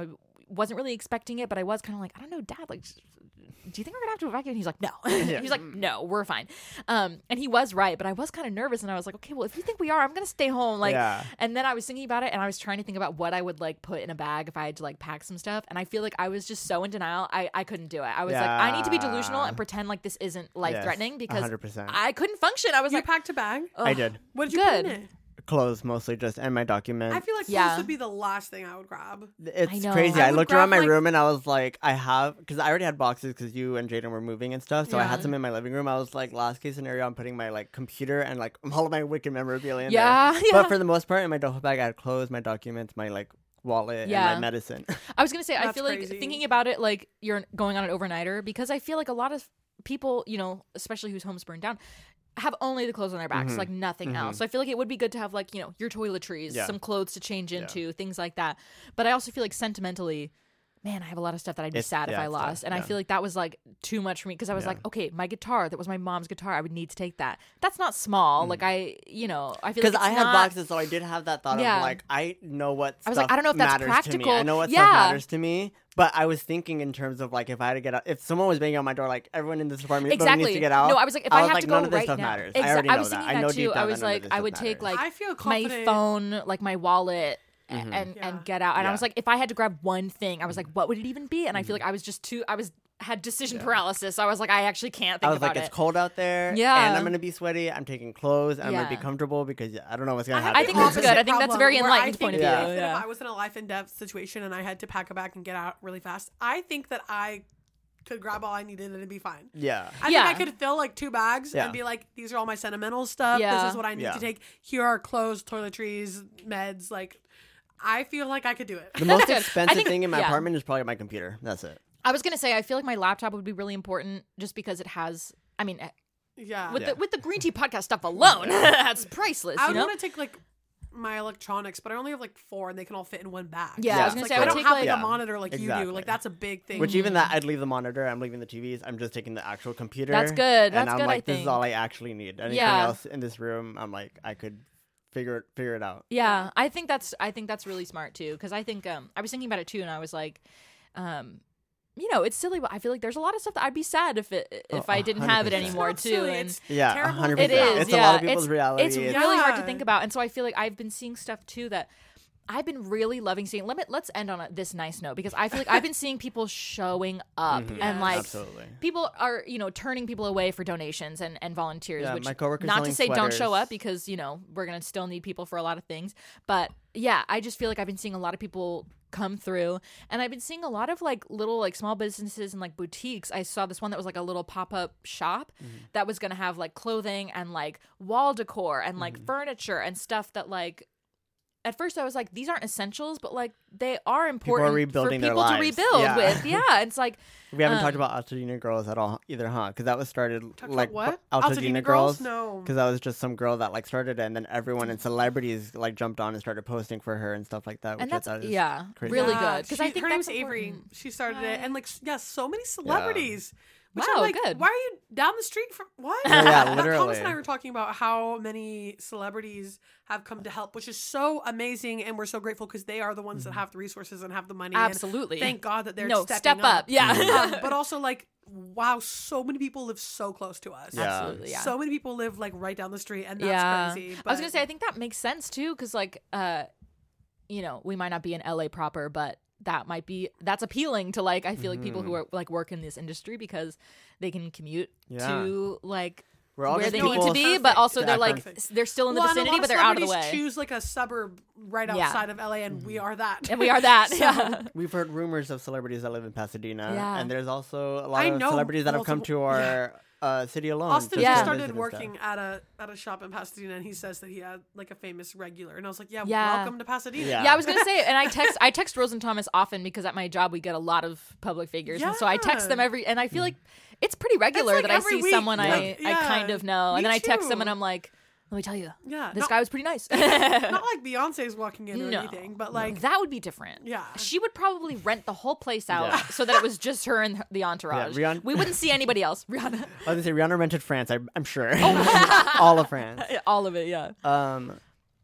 wasn't really expecting it, but I was kind of like, I don't know, Dad, like, do you think we're gonna have to evacuate? And he's like, no. Yeah. He's like, no, we're fine. Um, and he was right, but I was kind of nervous, and I was like, okay, well, if you think we are, I'm gonna stay home. Like, Yeah. and then I was thinking about it, and I was trying to think about what I would like put in a bag if I had to like pack some stuff, and I feel like I was just so in denial, I I couldn't do it. I was like, I need to be delusional and pretend like this isn't life threatening Yes, because one hundred percent. I couldn't function. I was You like, packed a bag? I did. What did you good. put in it? Clothes mostly, just and my documents. I feel like Yeah. clothes would be the last thing I would grab. It's I know. crazy. I I, would looked grab, around my like- room and I was like, I have, because I already had boxes because you and Jaden were moving and stuff. So I Yeah. had some in my living room. I was like, last case scenario, I'm putting my like computer and like all of my wicked memorabilia in yeah, there. yeah. But for the most part, in my duffel bag, I had clothes, my documents, my like wallet, Yeah. and my medicine. I was gonna say, I That's feel like crazy. thinking about it, like you're going on an overnighter, because I feel like a lot of people, you know, especially whose homes burned down, have only the clothes on their backs, Mhm. like nothing Mhm. else. So I feel like it would be good to have like, you know, your toiletries, Yeah. some clothes to change into, things like that. But I also feel like sentimentally, man, I have a lot of stuff that I'd be It's- sad if yeah, I it's lost. tough, And I yeah. feel like that was like too much for me because I was Yeah. like, okay, my guitar, that was my mom's guitar. I would need to take that. That's not small. Like I, you know, I feel like Because it's I had not- boxes, so I did have that thought Yeah. of like, I know what I was stuff like, I don't know if that's matters to practical. me. I know what Yeah. stuff matters to me. But I was thinking in terms of like if I had to get out, if someone was banging on my door, like everyone in this apartment building Exactly. needs to get out. No, I was like, if I I, was have like, to none go of this right stuff now, matters. I Exa- already I know was that. thinking I that know too. deep I down was that none of like, this I stuff would take matters. like I feel my confident. phone, like my wallet, a- Mhm. and Yeah. and get out. And I Yeah. was like, if I had to grab one thing, I was like, what would it even be? And I feel like I was just too. I was had decision Yeah. paralysis. So I was like, I actually can't think I was about like, it. it's cold out there. Yeah. And I'm going to be sweaty. I'm taking clothes. And I'm going to Yeah. be comfortable because I don't know what's going to have happen. I think that's the good. I opposite think that's a problem very where I enlightened point of think view. That Yeah. If I was in a life and death situation and I had to pack a bag and get out really fast, I think that I could grab all I needed and it'd be fine. Yeah. I Yeah. think I could fill like two bags Yeah. and be like, these are all my sentimental stuff. Yeah. This is what I need Yeah. to take. Here are clothes, toiletries, meds. Like, I feel like I could do it. The most good. I expensive think- thing in my yeah. apartment is probably my computer. That's it. I was gonna say, I feel like my laptop would be really important just because it has. I mean, Yeah. with Yeah. the with the Green Tea podcast stuff alone, that's priceless. I You would know. want to take like my electronics, but I only have like four and they can all fit in one bag. Yeah, I So was it's gonna like, say, I I would don't take, have like- like, Yeah. a monitor like you Exactly. do. Like that's a big thing. Which even that, I'd leave the monitor. I'm leaving the T Vs. I'm just taking the actual computer. That's good. And That's I'm good, I like, this is think. all I actually need. Anything Yeah. else in this room, I'm like, I could figure it, figure it out. Yeah, I think that's I think that's really smart too because I think um I was thinking about it too and I was like, um, you know, it's silly, but I feel like there's a lot of stuff that I'd be sad if it if Oh, I didn't have it one hundred percent. anymore It's not too. silly, And it's Yeah, terrible one hundred to it percent. think is, It's yeah. a lot of people's it's, reality. It's It's- really hard to Yeah. think about, and so I feel like I've been seeing stuff too that. I've been really loving seeing. Let me let's end on a, this nice note because I feel like I've been seeing people showing up Mhm. and Yes. like Absolutely. people are you know turning people away for donations and, and volunteers. Yeah, which my coworker's not to selling say don't show sweaters. up because you know we're gonna still need people for a lot of things. But yeah, I just feel like I've been seeing a lot of people come through, and I've been seeing a lot of like little like small businesses and like boutiques. I saw this one that was like a little pop up shop Mm-hmm. that was gonna have like clothing and like wall decor and like Mm-hmm. furniture and stuff that like. At first, I was like, "These aren't essentials," but like they are are important rebuilding for their people to lives. rebuild Yeah. with. Yeah, it's like We haven't Um, talked about Altadena Girls at all either, huh? Because that was started Talk like about what? Altadena, Girls. No. Because that was just some girl that like started it, and then everyone and celebrities like jumped on and started posting for her and stuff like that. Which and that's I thought is yeah, crazy. really Yeah, good because she- I think her that's name's Avery. important. She started it, Hi. and like s- yeah, so many celebrities. Which Wow, I'm like, good. why are you down the street from what? Yeah, That Thomas literally. and I were talking about how many celebrities have come to help, which is so amazing, and we're so grateful because they are the ones that have the resources and have the money. and Absolutely. thank God that they're no stepping step up. Yeah, um, but also like, wow, so many people live so close to us. Yeah. absolutely. Yeah. So many people live like right down the street, and that's yeah. crazy. I was but- gonna say I think that makes sense too because like uh, you know, we might not be in L A proper, but that might be that's appealing to like I feel like people who are like work in this industry because they can commute Yeah. to like We're all where just they people, need to be, Perfect. but also Yeah, they're like perfect. s- they're still in the Well, and a vicinity, lot but they're out of the celebrities way. Choose like a suburb right Yeah. outside of L A, and we are that. And we are that. So- yeah. We've heard rumors of celebrities that live in Pasadena, Yeah. and there's also a lot I of know celebrities that have come multiple- to our uh, city alone. Austin just Yeah. just to started visit and working stuff. at a at a shop in Pasadena, and he says that he had like a famous regular, and I was like, yeah, Yeah. welcome to Pasadena. Yeah. Yeah, I was gonna say, and I text I text Rose and Thomas often because at my job we get a lot of public figures, and so I text them Yeah. every, and I feel like it's pretty regular like that I every see week. someone I Like, I yeah. kind of know, and Me then I text them too. and I'm like, let me tell you, yeah. this not, guy was pretty nice. not like Beyonce's walking in or No. anything, but like that would be different. yeah. She would probably rent the whole place out Yeah. so that it was just her and the entourage. Yeah, Rihanna- We wouldn't see anybody else. Rihanna, I was gonna say Rihanna rented France. I, I'm sure Oh. all of France. all of it, yeah. Um,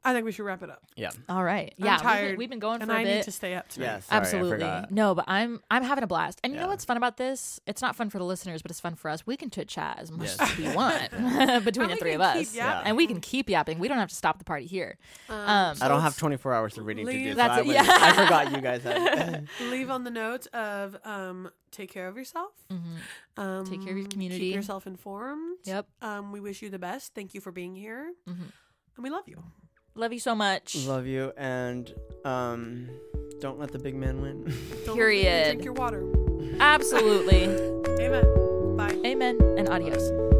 I think we should wrap it up. Yeah. All right. I'm Yeah, we've been- tired, We've been going And for a I bit. need to stay up tonight. Yeah. Sorry, I Absolutely. forgot. No, but I'm I'm having a blast. And you know Yeah. what's fun about this? It's not fun for the listeners, but it's fun for us. We can chit chat as much Yes. as we want between And the we three can of keep us. yapping. And we can keep yapping. We don't have to stop the party here. Um, Um, so I don't have let's twenty-four hours of reading to do. leave- So That's I, it, was- yeah. I forgot you guys had. leave on the note of um, take care of yourself. Mhm. Um, Take care of your community. Keep yourself informed. Yep. Um, we wish you the best. Thank you for being here. Mhm. And we love you. Love you so much. Love you, and um, don't let the big man win. Don't let me Period. Drink your water. Absolutely. Amen. Bye. Amen and adios.